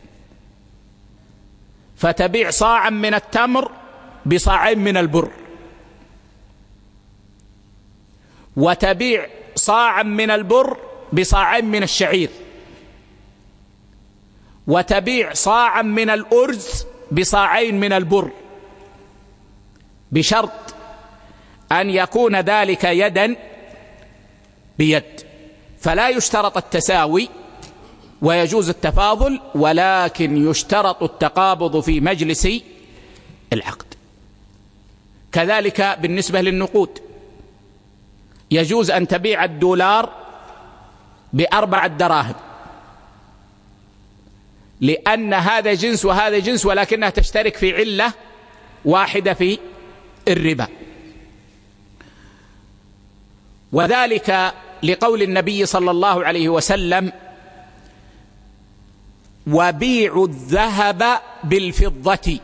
فتبيع صاعا من التمر بصاعين من البر، وتبيع صاعا من البر بصاعين من الشعير، وتبيع صاعا من الأرز بصاعين من البر، بشرط أن يكون ذلك يدا بيد. فلا يشترط التساوي ويجوز التفاضل، ولكن يشترط التقابض في مجلس العقد. كذلك بالنسبة للنقود يجوز أن تبيع الدولار بأربعة دراهم، لأن هذا جنس وهذا جنس ولكنها تشترك في علة واحدة في الربا. وذلك لقول النبي صلى الله عليه وسلم: وبيعوا الذهب بالفضة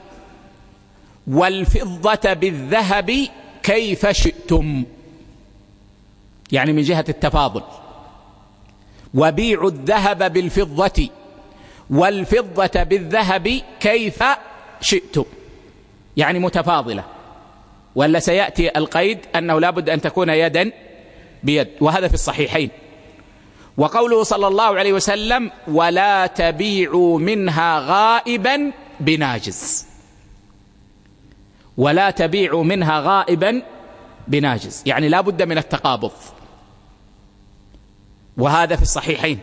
والفضة بالذهب كيف شئتم، يعني من جهة التفاضل. وبيعوا الذهب بالفضة والفضة بالذهب كيف شئتم، يعني متفاضلة، ولا سيأتي القيد أنه لا بد أن تكون يدا بيد، وهذا في الصحيحين. وقوله صلى الله عليه وسلم ولا تبيعوا منها غائبا بناجز، ولا تبيعوا منها غائبا بناجز، يعني لا بد من التقابض، وهذا في الصحيحين.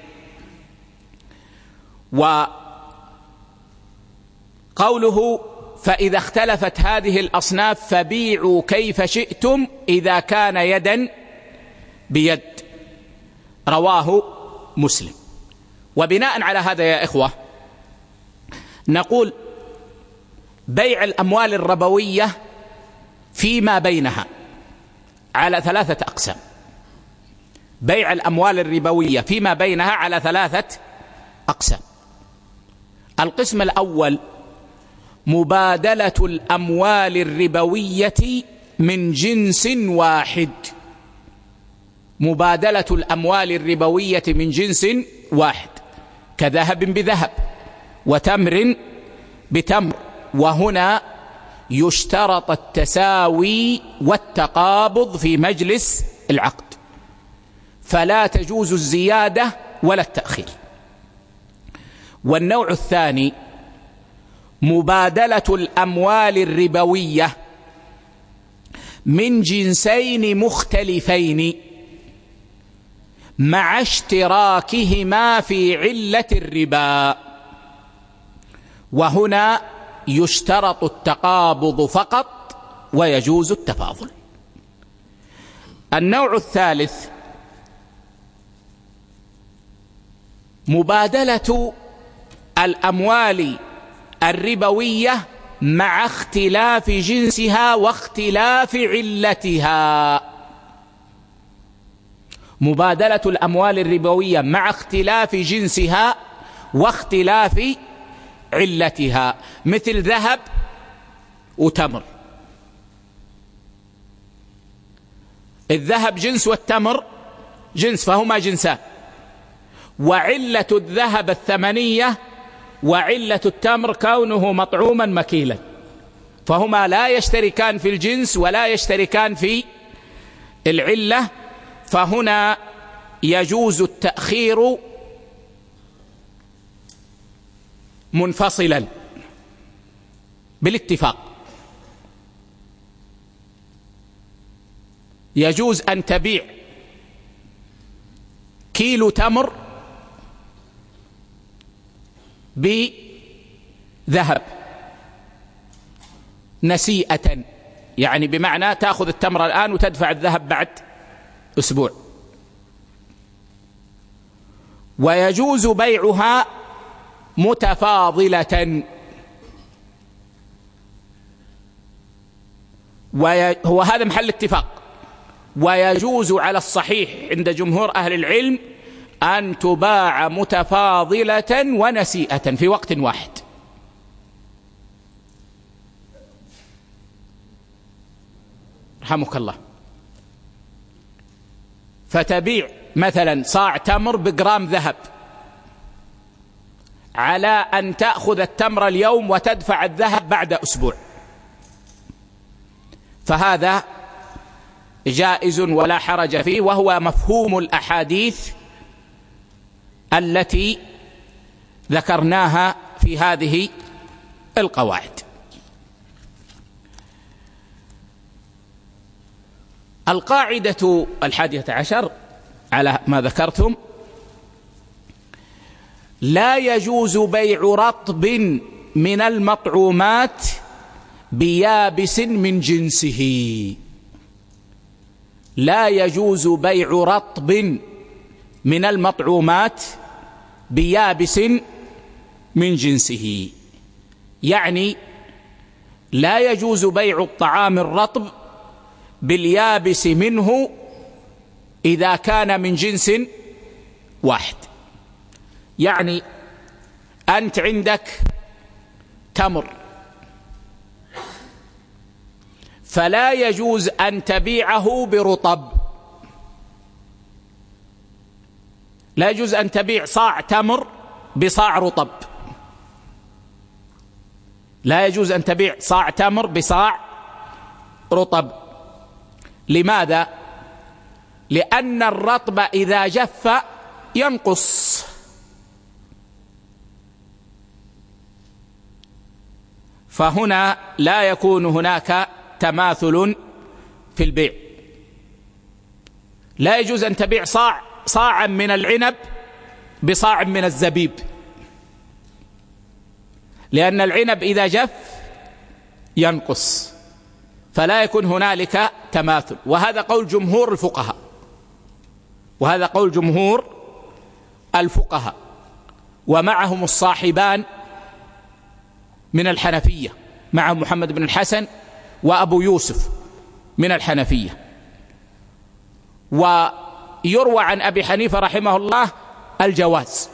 وقوله فإذا اختلفت هذه الأصناف فبيعوا كيف شئتم إذا كان يدا بيد، رواه مسلم. وبناء على هذا يا إخوة نقول بيع الأموال الربوية فيما بينها على ثلاثة أقسام. بيع الأموال الربوية فيما بينها على ثلاثة أقسام. القسم الأول مبادلة الأموال الربوية من جنس واحد، مبادلة الأموال الربوية من جنس واحد، كذهب بذهب وتمر بتمر، وهنا يشترط التساوي والتقابض في مجلس العقد، فلا تجوز الزيادة ولا التأخير. والنوع الثاني مبادلة الأموال الربوية من جنسين مختلفين مع اشتراكهما في علة الربا، وهنا يشترط التقابض فقط ويجوز التفاضل. النوع الثالث مبادلة الأموال الربوية مع اختلاف جنسها واختلاف علتها، مبادلة الأموال الربوية مع اختلاف جنسها واختلاف علتها، مثل ذهب وتمر. الذهب جنس والتمر جنس، فهما جنسان، وعلة الذهب الثمنية وعلة التمر كونه مطعوما مكيلا، فهما لا يشتركان في الجنس ولا يشتركان في العلة، فهنا يجوز التأخير منفصلا بالاتفاق. يجوز أن تبيع كيلو تمر بذهب نسيئة، يعني بمعنى تأخذ التمر الآن وتدفع الذهب بعد أسبوع. ويجوز بيعها متفاضلة، وهو هذا محل اتفاق. ويجوز على الصحيح عند جمهور أهل العلم أن تباع متفاضلة ونسيئة في وقت واحد. رحمك الله. فتبيع مثلا صاع تمر بجرام ذهب على أن تأخذ التمر اليوم وتدفع الذهب بعد أسبوع، فهذا جائز ولا حرج فيه، وهو مفهوم الأحاديث التي ذكرناها في هذه القواعد. القاعدة الحادية عشر على ما ذكرتم: لا يجوز بيع رطب من المطعومات بيابس من جنسه. لا يجوز بيع رطب من المطعومات بيابس من جنسه، يعني لا يجوز بيع الطعام الرطب باليابس منه إذا كان من جنس واحد. يعني أنت عندك تمر، فلا يجوز أن تبيعه برطب، لا يجوز أن تبيع صاع تمر بصاع رطب، لا يجوز أن تبيع صاع تمر بصاع رطب. لماذا؟ لأن الرطب إذا جف ينقص، فهنا لا يكون هناك تماثل في البيع. لا يجوز أن تبيع صاع صاعا من العنب بصاع من الزبيب، لأن العنب إذا جف ينقص، فلا يكون هنالك تماثل. وهذا قول جمهور الفقهاء، وهذا قول جمهور الفقهاء، ومعهم الصاحبان من الحنفية، معهم محمد بن الحسن وأبو يوسف من الحنفية. ويروى عن أبي حنيفة رحمه الله الجواز،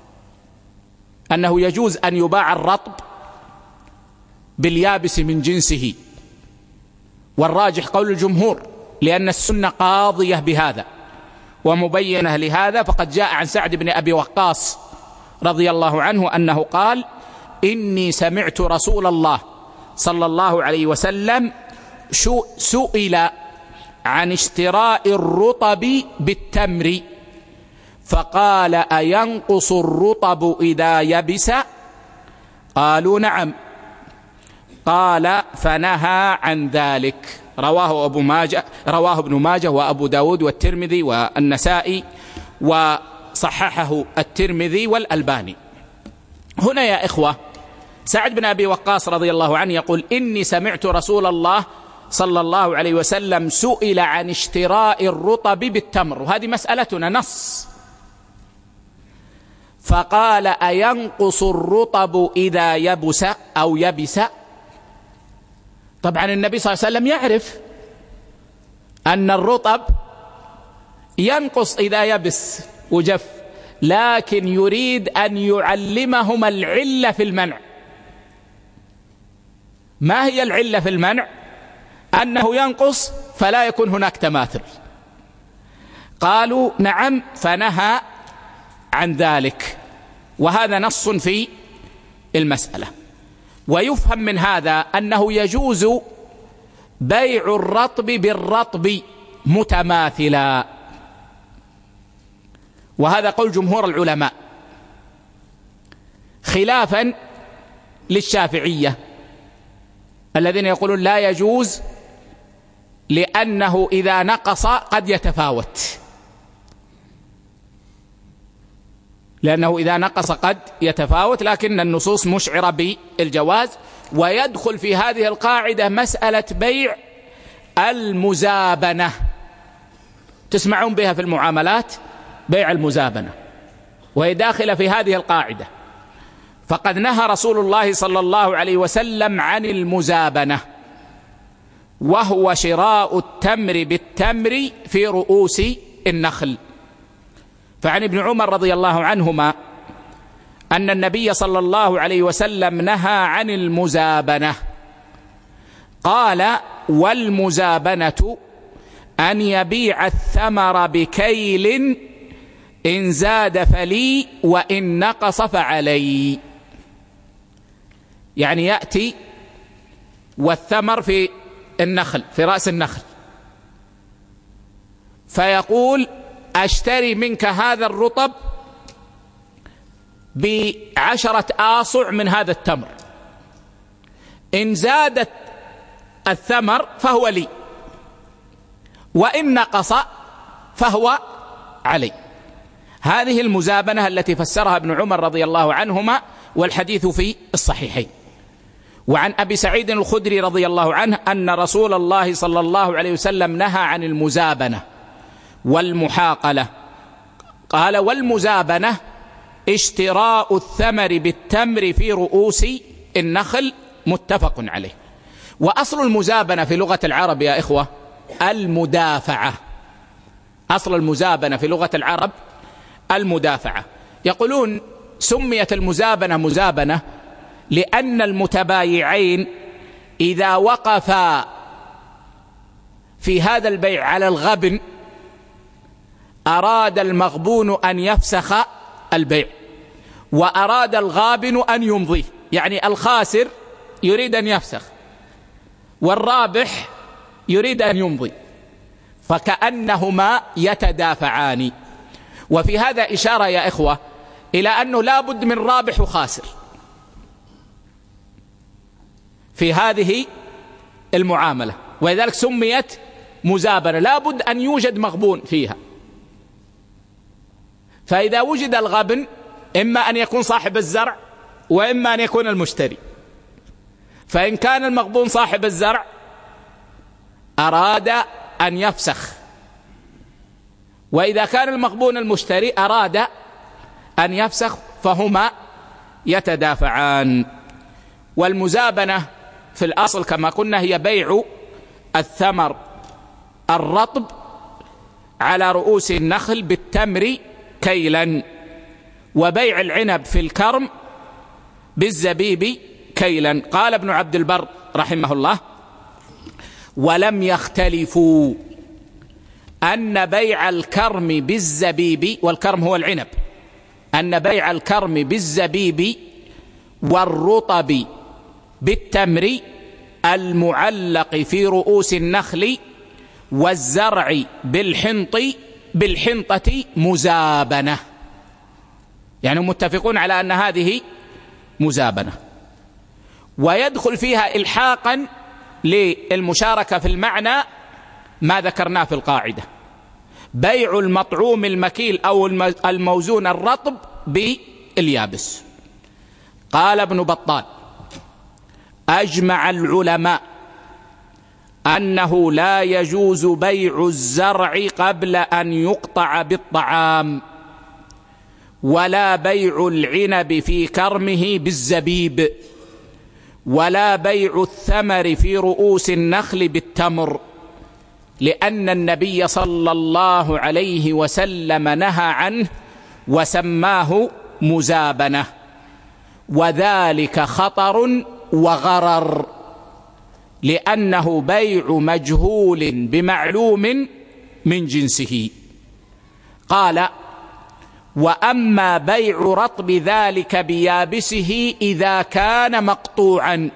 أنه يجوز أن يباع الرطب باليابس من جنسه، والراجح قول الجمهور، لأن السنة قاضية بهذا ومبينة لهذا. فقد جاء عن سعد بن أبي وقاص رضي الله عنه أنه قال: إني سمعت رسول الله صلى الله عليه وسلم سئل عن اشتراء الرطب بالتمر فقال: أينقص الرطب إذا يبس؟ قالوا: نعم. قال: فنهى عن ذلك. رواه أبو ماجه رواه ابن ماجه وأبو داود والترمذي والنسائي، وصححه الترمذي والألباني. هنا يا إخوة، سعد بن أبي وقاص رضي الله عنه يقول: إني سمعت رسول الله صلى الله عليه وسلم سئل عن اشتراء الرطب بالتمر، وهذه مسألتنا نص، فقال: أينقص الرطب إذا يبس أو يبس؟ طبعا النبي صلى الله عليه وسلم يعرف أن الرطب ينقص إذا يبس وجف، لكن يريد أن يعلمهم العلة في المنع. ما هي العلة في المنع؟ أنه ينقص فلا يكون هناك تماثل. قالوا: نعم. فنهى عن ذلك، وهذا نص في المسألة. ويفهم من هذا أنه يجوز بيع الرطب بالرطب متماثلا، وهذا قول جمهور العلماء، خلافا للشافعية الذين يقولون لا يجوز، لأنه إذا نقص قد يتفاوت لأنه إذا نقص قد يتفاوت لكن النصوص مشعرة بالجواز. ويدخل في هذه القاعدة مسألة بيع المزابنة، تسمعون بها في المعاملات، بيع المزابنة، وهي داخلة في هذه القاعدة. فقد نهى رسول الله صلى الله عليه وسلم عن المزابنة، وهو شراء التمر بالتمر في رؤوس النخل. فعن ابن عمر رضي الله عنهما أن النبي صلى الله عليه وسلم نهى عن المزابنة، قال: والمزابنة أن يبيع الثمر بكيل إن زاد فلي وإن نقص فعلي. يعني يأتي والثمر في النخل، في رأس النخل، فيقول: أشتري منك هذا الرطب بعشرة آصع من هذا التمر، إن زادت الثمر فهو لي، وإن نقص فهو علي. هذه المزابنة التي فسرها ابن عمر رضي الله عنهما، والحديث في الصحيحين. وعن أبي سعيد الخدري رضي الله عنه أن رسول الله صلى الله عليه وسلم نهى عن المزابنة والمحاقلة، قال: والمزابنة اشتراء الثمر بالتمر في رؤوس النخل، متفق عليه. وأصل المزابنة في لغة العرب يا إخوة المدافعة، أصل المزابنة في لغة العرب المدافعة. يقولون سميت المزابنة مزابنة لأن المتبايعين إذا وقفا في هذا البيع على الغبن أراد المغبون أن يفسخ البيع، وأراد الغابن أن يمضيه، يعني الخاسر يريد أن يفسخ والرابح يريد أن يمضي، فكأنهما يتدافعان. وفي هذا إشارة يا إخوة إلى أنه لا بد من رابح وخاسر في هذه المعاملة، ولذلك سميت مزابنة، لا بد أن يوجد مغبون فيها. فإذا وجد الغبن إما أن يكون صاحب الزرع وإما أن يكون المشتري. فإن كان المغبون صاحب الزرع أراد أن يفسخ، وإذا كان المغبون المشتري أراد أن يفسخ، فهما يتدافعان. والمزابنة في الأصل كما قلنا هي بيع الثمر الرطب على رؤوس النخل بالتمر كيلا، وبيع العنب في الكرم بالزبيب كيلا. قال ابن عبد البر رحمه الله: ولم يختلفوا أن بيع الكرم بالزبيب، والكرم هو العنب، أن بيع الكرم بالزبيب والرطب بالتمر المعلق في رؤوس النخل والزرع بالحنط بالحنطة مزابنة، يعني متفقون على أن هذه مزابنة. ويدخل فيها إلحاقا للمشاركة في المعنى ما ذكرناه في القاعدة: بيع المطعوم المكيل أو الموزون الرطب باليابس. قال ابن بطال: أجمع العلماء أنه لا يجوز بيع الزرع قبل أن يقطع بالطعام، ولا بيع العنب في كرمه بالزبيب، ولا بيع الثمر في رؤوس النخل بالتمر، لأن النبي صلى الله عليه وسلم نهى عنه وسماه مزابنة، وذلك خطر وغرر، لأنه بيع مجهول بمعلوم من جنسه. قال: وأما بيع رطب ذلك بيابسه إذا كان مقطوعا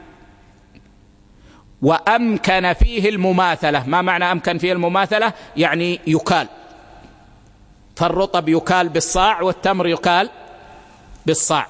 وأمكن فيه المماثلة. ما معنى أمكن فيه المماثلة؟ يعني يكال، فالرطب يكال بالصاع والتمر يكال بالصاع.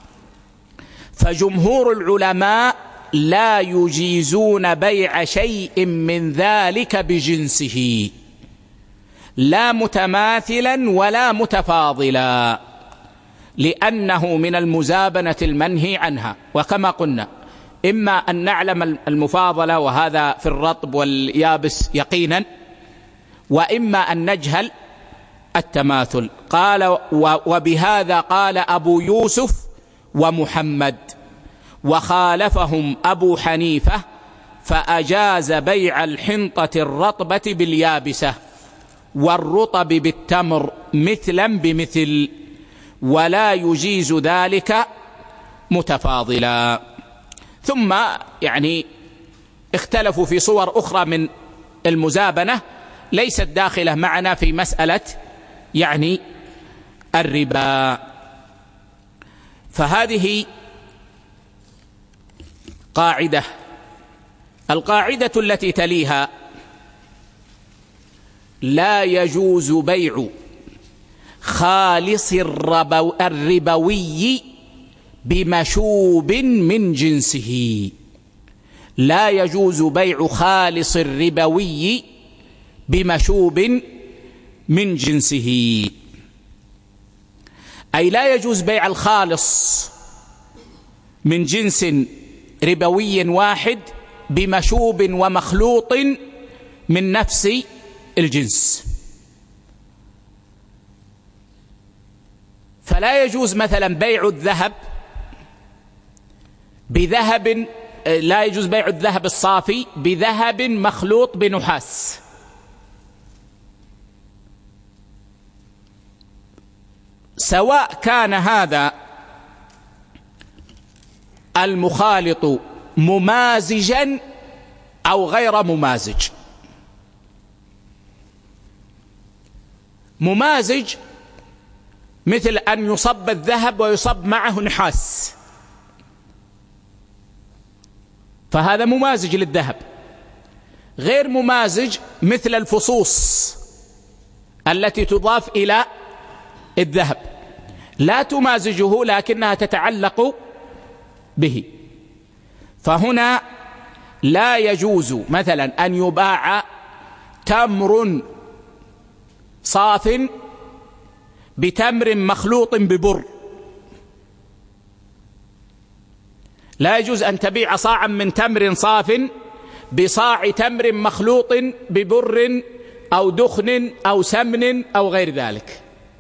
فجمهور العلماء لا يجيزون بيع شيء من ذلك بجنسه، لا متماثلا ولا متفاضلا، لأنه من المزابنة المنهي عنها. وكما قلنا إما أن نعلم المفاضلة وهذا في الرطب واليابس يقينا، وإما أن نجهل التماثل. قال: وبهذا قال أبو يوسف ومحمد، وخالفهم أبو حنيفة فأجاز بيع الحنطة الرطبة باليابسة والرطب بالتمر مثلا بمثل، ولا يجيز ذلك متفاضلا. ثم يعني اختلفوا في صور أخرى من المزابنة ليست داخلة معنا في مسألة يعني الربا. فهذه قاعدة. القاعدة التي تليها: لا يجوز بيع خالص الربوي بمشوب من جنسه. لا يجوز بيع خالص الربوي بمشوب من جنسه، أي لا يجوز بيع الخالص من جنس ربوي واحد بمشوب ومخلوط من نفس الجنس. فلا يجوز مثلا بيع الذهب بذهب، لا يجوز بيع الذهب الصافي بذهب مخلوط بنحاس، سواء كان هذا المخالط ممازجا أو غير ممازج. ممازج مثل أن يصب الذهب ويصب معه نحاس، فهذا ممازج للذهب. غير ممازج مثل الفصوص التي تضاف إلى الذهب، لا تمازجه لكنها تتعلق به. فهنا لا يجوز مثلا أن يباع تمر صاف بتمر مخلوط ببر، لا يجوز أن تبيع صاعا من تمر صاف بصاع تمر مخلوط ببر أو دخن أو سمن أو غير ذلك.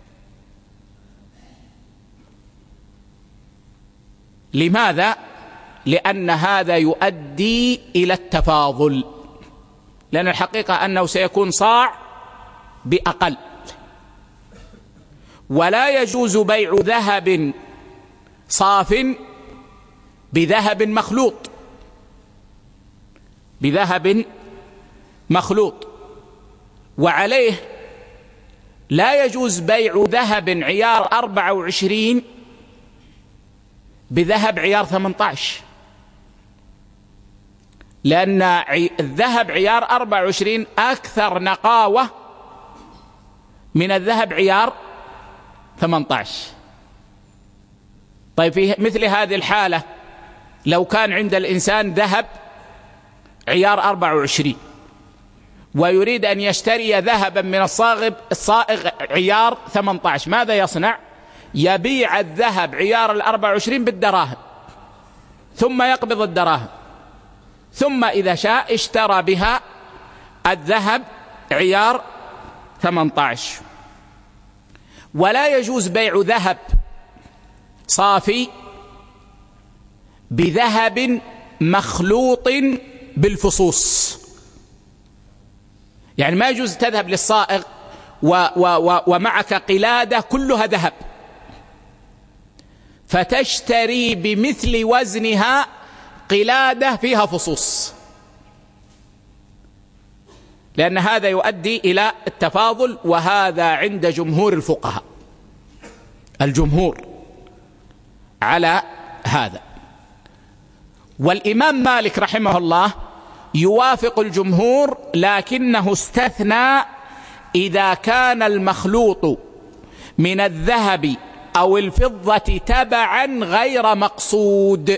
لماذا؟ لأن هذا يؤدي إلى التفاضل، لأن الحقيقة أنه سيكون صاع بأقل. ولا يجوز بيع ذهب صاف بذهب مخلوط بذهب مخلوط وعليه لا يجوز بيع ذهب عيار أربعة وعشرين بذهب عيار ثمانية عشر، لأن الذهب عيار أربعة وعشرين أكثر نقاوة من الذهب عيار ثمانية عشر. طيب في مثل هذه الحالة لو كان عند الإنسان ذهب عيار أربعة وعشرين ويريد أن يشتري ذهبا من الصاغ الصائغ عيار ثمانية عشر، ماذا يصنع؟ يبيع الذهب عيار الأربعة وعشرين بالدراهم ثم يقبض الدراهم، ثم إذا شاء اشترى بها الذهب عيار ثمانية عشر. ولا يجوز بيع ذهب صافي بذهب مخلوط بالفصوص، يعني ما يجوز تذهب للصائغ و و و ومعك قلادة كلها ذهب فتشتري بمثل وزنها قلادة فيها فصوص، لأن هذا يؤدي إلى التفاضل، وهذا عند جمهور الفقهاء، الجمهور على هذا. والإمام مالك رحمه الله يوافق الجمهور، لكنه استثنى إذا كان المخلوط من الذهب أو الفضة تبعا غير مقصود،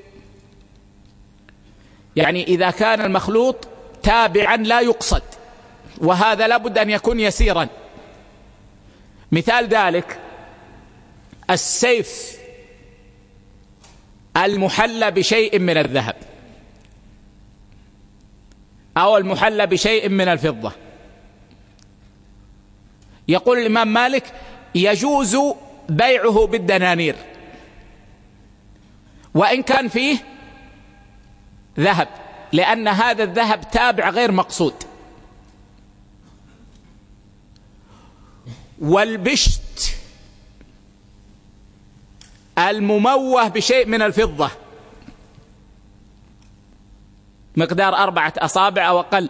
يعني إذا كان المخلوط تابعا لا يقصد، وهذا لابد أن يكون يسيرا. مثال ذلك السيف المحلى بشيء من الذهب أو المحلى بشيء من الفضة، يقول الإمام مالك يجوز بيعه بالدنانير وإن كان فيه ذهب، لأن هذا الذهب تابع غير مقصود. والبشت المموه بشيء من الفضة مقدار أربعة أصابع أو أقل،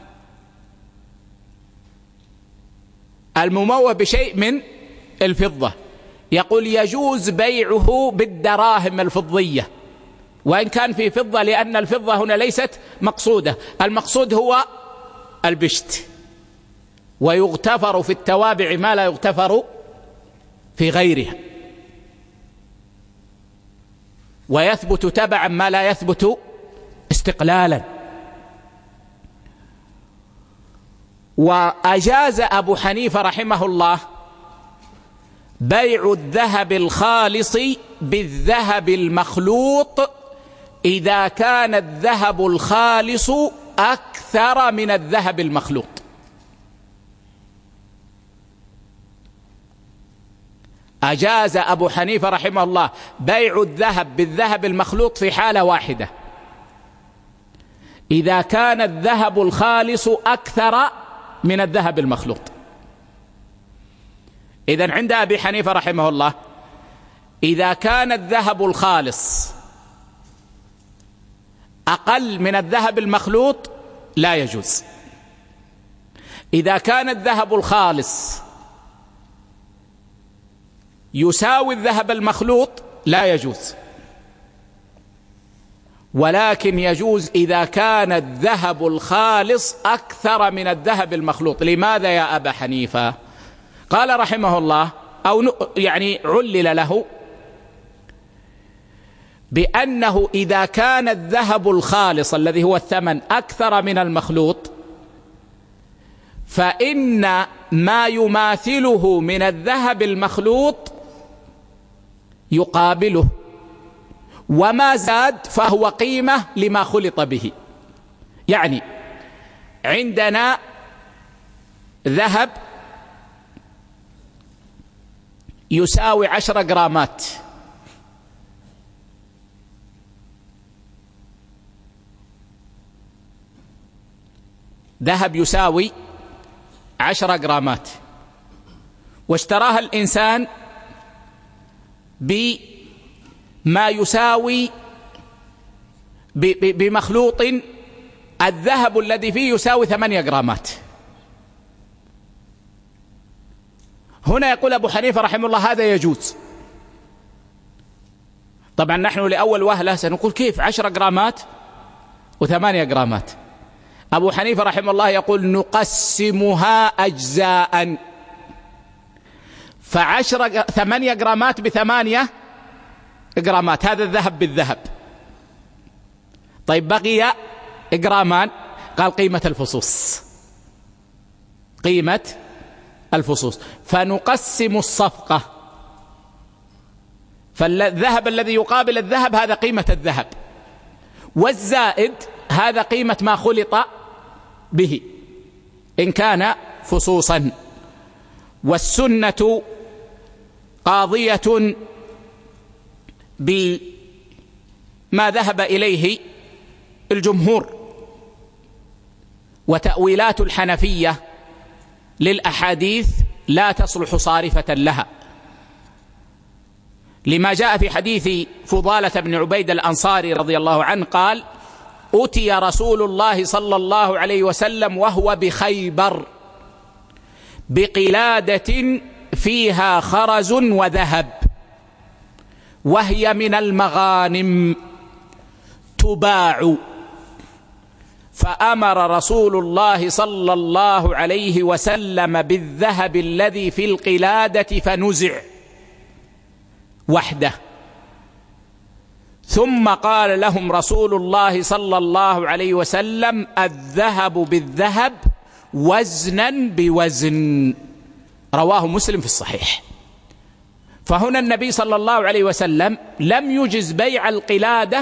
المموه بشيء من الفضة، يقول يجوز بيعه بالدراهم الفضية وإن كان في فضة، لأن الفضة هنا ليست مقصودة، المقصود هو البشت. ويغتفر في التوابع ما لا يغتفر في غيرها، ويثبت تبعا ما لا يثبت استقلالا. وأجاز أبو حنيفة رحمه الله بيع الذهب الخالص بالذهب المخلوط إذا كان الذهب الخالص أكثر من الذهب المخلوط. أجاز أبو حنيفة رحمه الله بيع الذهب بالذهب المخلوط في حالة واحدة، إذا كان الذهب الخالص أكثر من الذهب المخلوط. إذن عند أبي حنيفة رحمه الله إذا كان الذهب الخالص أقل من الذهب المخلوط لا يجوز، إذا كان الذهب الخالص يساوي الذهب المخلوط لا يجوز. ولكن يجوز إذا كان الذهب الخالص أكثر من الذهب المخلوط. لماذا يا أبا حنيفة؟ قال رحمه الله، أو يعني علل له بأنه إذا كان الذهب الخالص الذي هو الثمن أكثر من المخلوط، فإن ما يماثله من الذهب المخلوط يقابله، وما زاد فهو قيمة لما خلط به. يعني عندنا ذهب يساوي عشر جرامات، ذهب يساوي عشر جرامات، واشتراها الإنسان بما يساوي بمخلوط الذهب الذي فيه يساوي ثمانية جرامات. هنا يقول أبو حنيفة رحمه الله هذا يجوز. طبعا نحن لأول وهلة سنقول كيف عشر جرامات وثمانية جرامات؟ أبو حنيفة رحمه الله يقول نقسمها أجزاء، فعشر ثمانية جرامات بثمانية جرامات، هذا الذهب بالذهب. طيب بقي جرامان، قال قيمة الفصوص، قيمة الفصوص، فنقسم الصفقة، فالذهب الذي يقابل الذهب هذا قيمة الذهب، والزائد هذا قيمة ما خلط به إن كان فصوصا. والسنة قاضية بما ذهب إليه الجمهور، وتأويلات الحنفية للأحاديث لا تصلح صارفة لها، لما جاء في حديث فضالة بن عبيد الأنصاري رضي الله عنه قال أتي رسول الله صلى الله عليه وسلم وهو بخيبر بقلادة فيها خرز وذهب، وهي من المغانم تباع، فأمر رسول الله صلى الله عليه وسلم بالذهب الذي في القلادة فنزع وحده، ثم قال لهم رسول الله صلى الله عليه وسلم الذهب بالذهب وزنا بوزن، رواه مسلم في الصحيح. فهنا النبي صلى الله عليه وسلم لم يجز بيع القلادة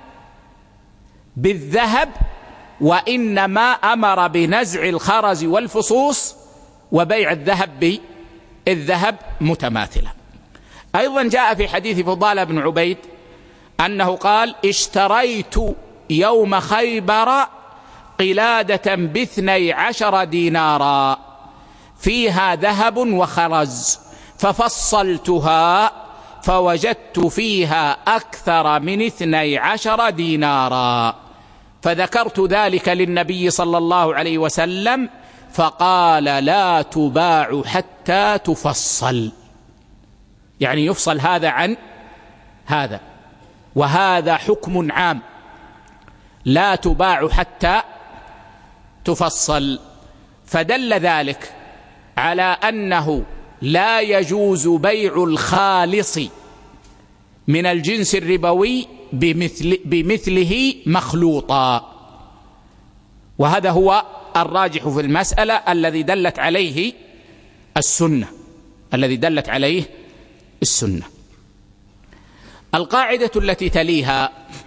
بالذهب، وإنما أمر بنزع الخرز والفصوص وبيع الذهب بالذهب متماثلا. أيضا جاء في حديث فضالة بن عبيد أنه قال اشتريت يوم خيبر قلادة باثني عشر دينارا فيها ذهب وخرز، ففصلتها فوجدت فيها أكثر من اثني عشر دينارا، فذكرت ذلك للنبي صلى الله عليه وسلم فقال لا تباع حتى تفصل، يعني يفصل هذا عن هذا، وهذا حكم عام لا تباع حتى تفصل. فدل ذلك على أنه لا يجوز بيع الخالص من الجنس الربوي بمثل بمثله مخلوطا، وهذا هو الراجح في المسألة الذي دلت عليه السنة الذي دلت عليه السنة. القاعدة التي تليها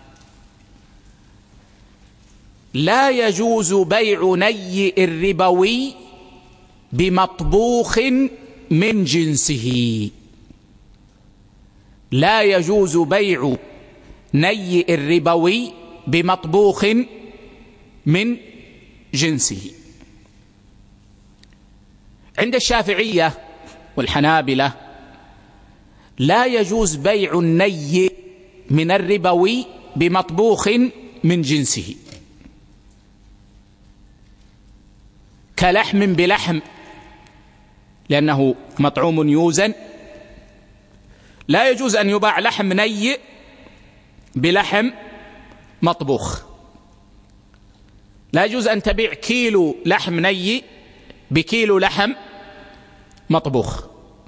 لا يجوز بيع ني الربوي بمطبوخ من جنسه، لا يجوز بيع ني الربوي بمطبوخ من جنسه. عند الشافعية والحنابلة لا يجوز بيع الني من الربوي بمطبوخ من جنسه، كلحم بلحم لأنه مطعوم يوزن، لا يجوز أن يباع لحم ني بلحم مطبوخ. لا يجوز أن تبيع كيلو لحم ني بكيلو لحم مطبوخ.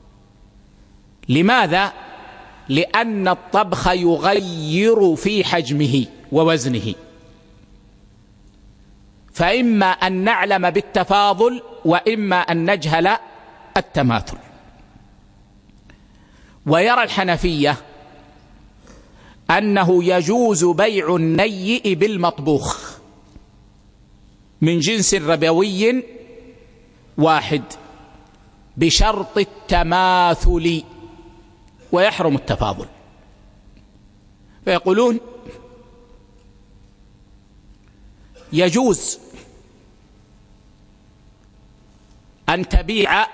لماذا؟ لأن الطبخ يغير في حجمه ووزنه، فإما أن نعلم بالتفاضل وإما أن نجهل التماثل. ويرى الحنفية أنه يجوز بيع النيء بالمطبوخ من جنس ربوي واحد بشرط التماثل، ويحرم التفاضل. فيقولون يجوز أن تبيع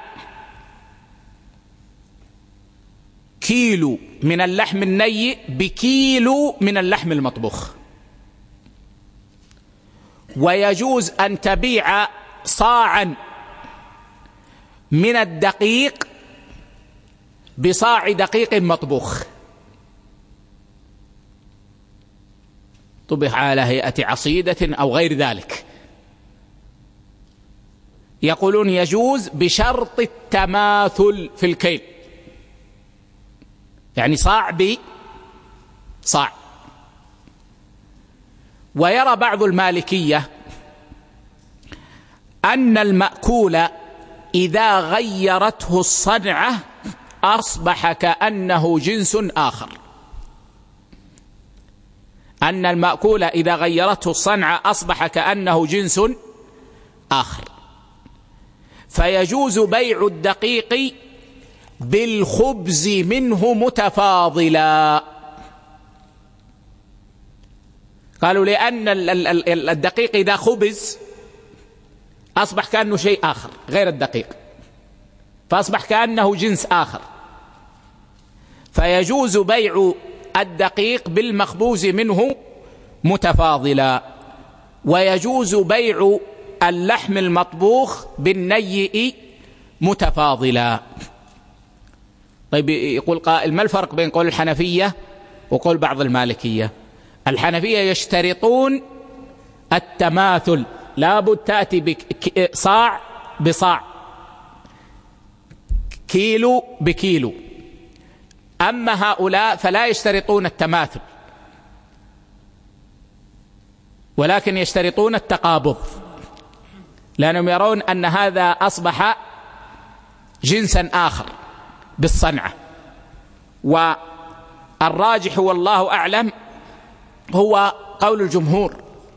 كيلو من اللحم الني بكيلو من اللحم المطبوخ، ويجوز أن تبيع صاعا من الدقيق بصاع دقيق مطبوخ طبخ على هيئة عصيدة أو غير ذلك. يقولون يجوز بشرط التماثل في الكيل، يعني صاع بصاع. ويرى بعض المالكية أن المأكول إذا غيرته الصنعة أصبح كأنه جنس آخر، أن المأكول إذا غيرته الصنعة أصبح كأنه جنس آخر، فيجوز بيع الدقيق بالخبز منه متفاضلا. قالوا لأن الدقيق إذا خبز أصبح كأنه شيء آخر غير الدقيق، فأصبح كأنه جنس آخر، فيجوز بيع الدقيق بالمخبوز منه متفاضلا، ويجوز بيع اللحم المطبوخ بالنيء متفاضلا. طيب يقول قائل ما الفرق بين قول الحنفية وقول بعض المالكية؟ الحنفية يشترطون التماثل، لابد تأتي بصاع بصاع، كيلو بكيلو. أما هؤلاء فلا يشترطون التماثل، ولكن يشترطون التقابض، لأنهم يرون أن هذا أصبح جنسا آخر بالصنعة. والراجح والله أعلم هو قول الجمهور،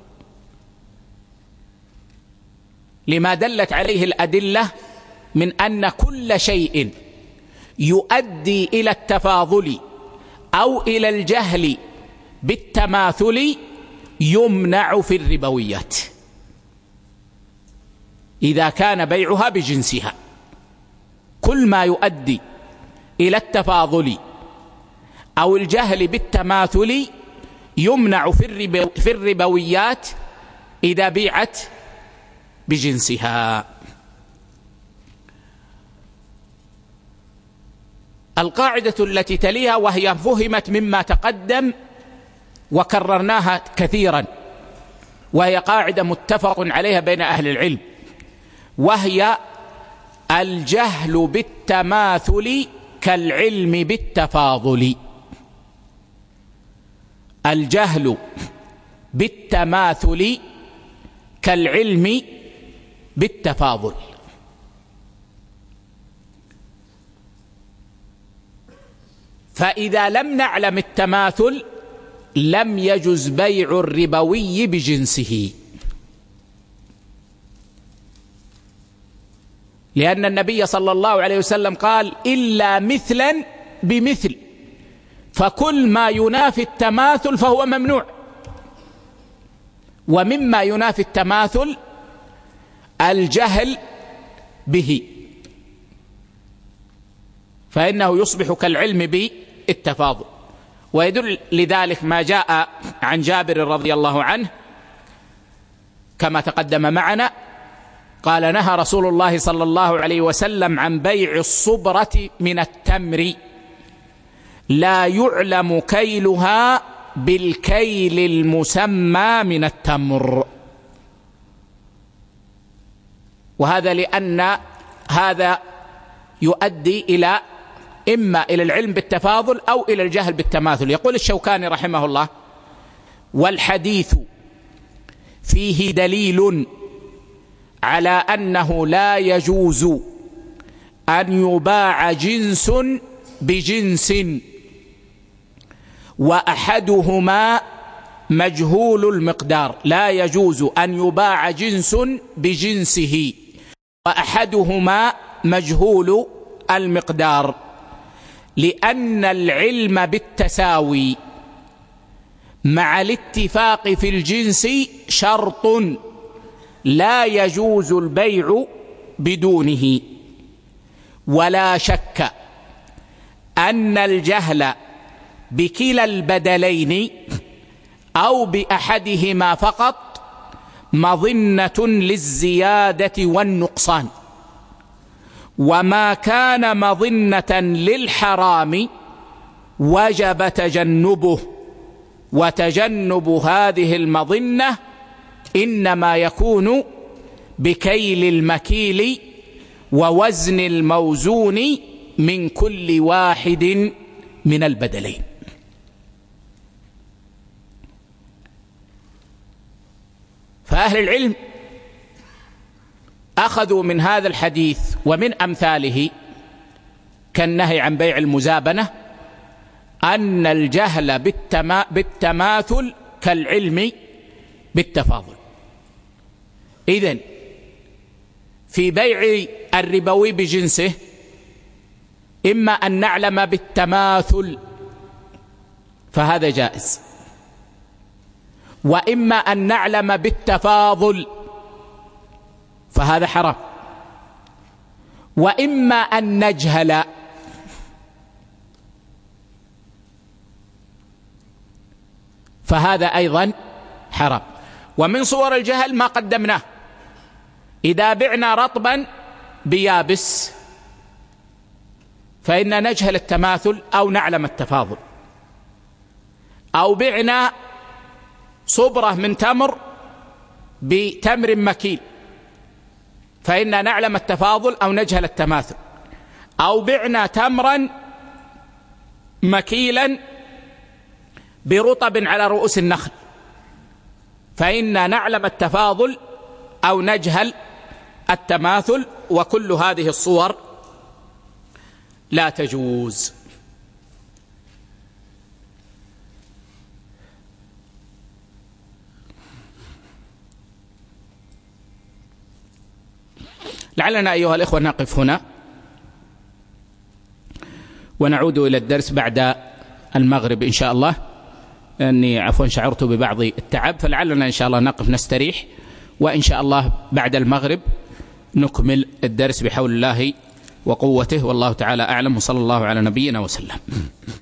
لما دلت عليه الأدلة من أن كل شيء يؤدي إلى التفاضل أو إلى الجهل بالتماثل يمنع في الربويات إذا كان بيعها بجنسها. كل ما يؤدي إلى التفاضل أو الجهل بالتماثل يمنع في الربويات إذا بيعت بجنسها. القاعدة التي تليها وهي فهمت مما تقدم وكررناها كثيرا، وهي قاعدة متفق عليها بين أهل العلم، وهي الجهل بالتماثل كالعلم بالتفاضل. الجهل بالتماثل كالعلم بالتفاضل. فإذا لم نعلم التماثل لم يجز بيع الربوي بجنسه، لأن النبي صلى الله عليه وسلم قال إلا مثلا بمثل، فكل ما ينافي التماثل فهو ممنوع. ومما ينافي التماثل الجهل به، فإنه يصبح كالعلم بالتفاضل. ويدل لذلك ما جاء عن جابر رضي الله عنه كما تقدم معنا، قال نهى رسول الله صلى الله عليه وسلم عن بيع الصبرة من التمر لا يعلم كيلها بالكيل المسمى من التمر. وهذا لأن هذا يؤدي إلى إما إلى العلم بالتفاضل أو إلى الجهل بالتماثل. يقول الشوكاني رحمه الله: والحديث فيه دليل على أنه لا يجوز أن يباع جنس بجنس وأحدهما مجهول المقدار. لا يجوز أن يباع جنس بجنسه وأحدهما مجهول المقدار، لأن العلم بالتساوي مع الاتفاق في الجنس شرط لا يجوز البيع بدونه. ولا شك أن الجهل بكلا البدلين أو بأحدهما فقط مظنة للزيادة والنقصان، وما كان مظنة للحرام وجب تجنبه، وتجنب هذه المظنة إنما يكون بكيل المكيل ووزن الموزون من كل واحد من البدلين. فأهل العلم أخذوا من هذا الحديث ومن أمثاله كالنهي عن بيع المزابنة أن الجهل بالتما بالتماثل كالعلم بالتفاضل. إذن في بيع الربوي بجنسه إما أن نعلم بالتماثل فهذا جائز، وإما أن نعلم بالتفاضل فهذا حرام، وإما أن نجهل فهذا أيضا حرام. ومن صور الجهل ما قدمناه: إذا بعنا رطبا بيابس فإن نجهل التماثل أو نعلم التفاضل، أو بعنا صبرة من تمر بتمر مكيل فإن نعلم التفاضل أو نجهل التماثل، أو بعنا تمرا مكيلا برطب على رؤوس النخل فإن نعلم التفاضل أو نجهل التماثل. وكل هذه الصور لا تجوز. لعلنا أيها الإخوة نقف هنا ونعود إلى الدرس بعد المغرب إن شاء الله، لأني عفوا شعرت ببعض التعب، فلعلنا إن شاء الله نقف نستريح، وإن شاء الله بعد المغرب نكمل الدرس بحول الله وقوته، والله تعالى أعلم، وصلى الله على نبينا وسلم.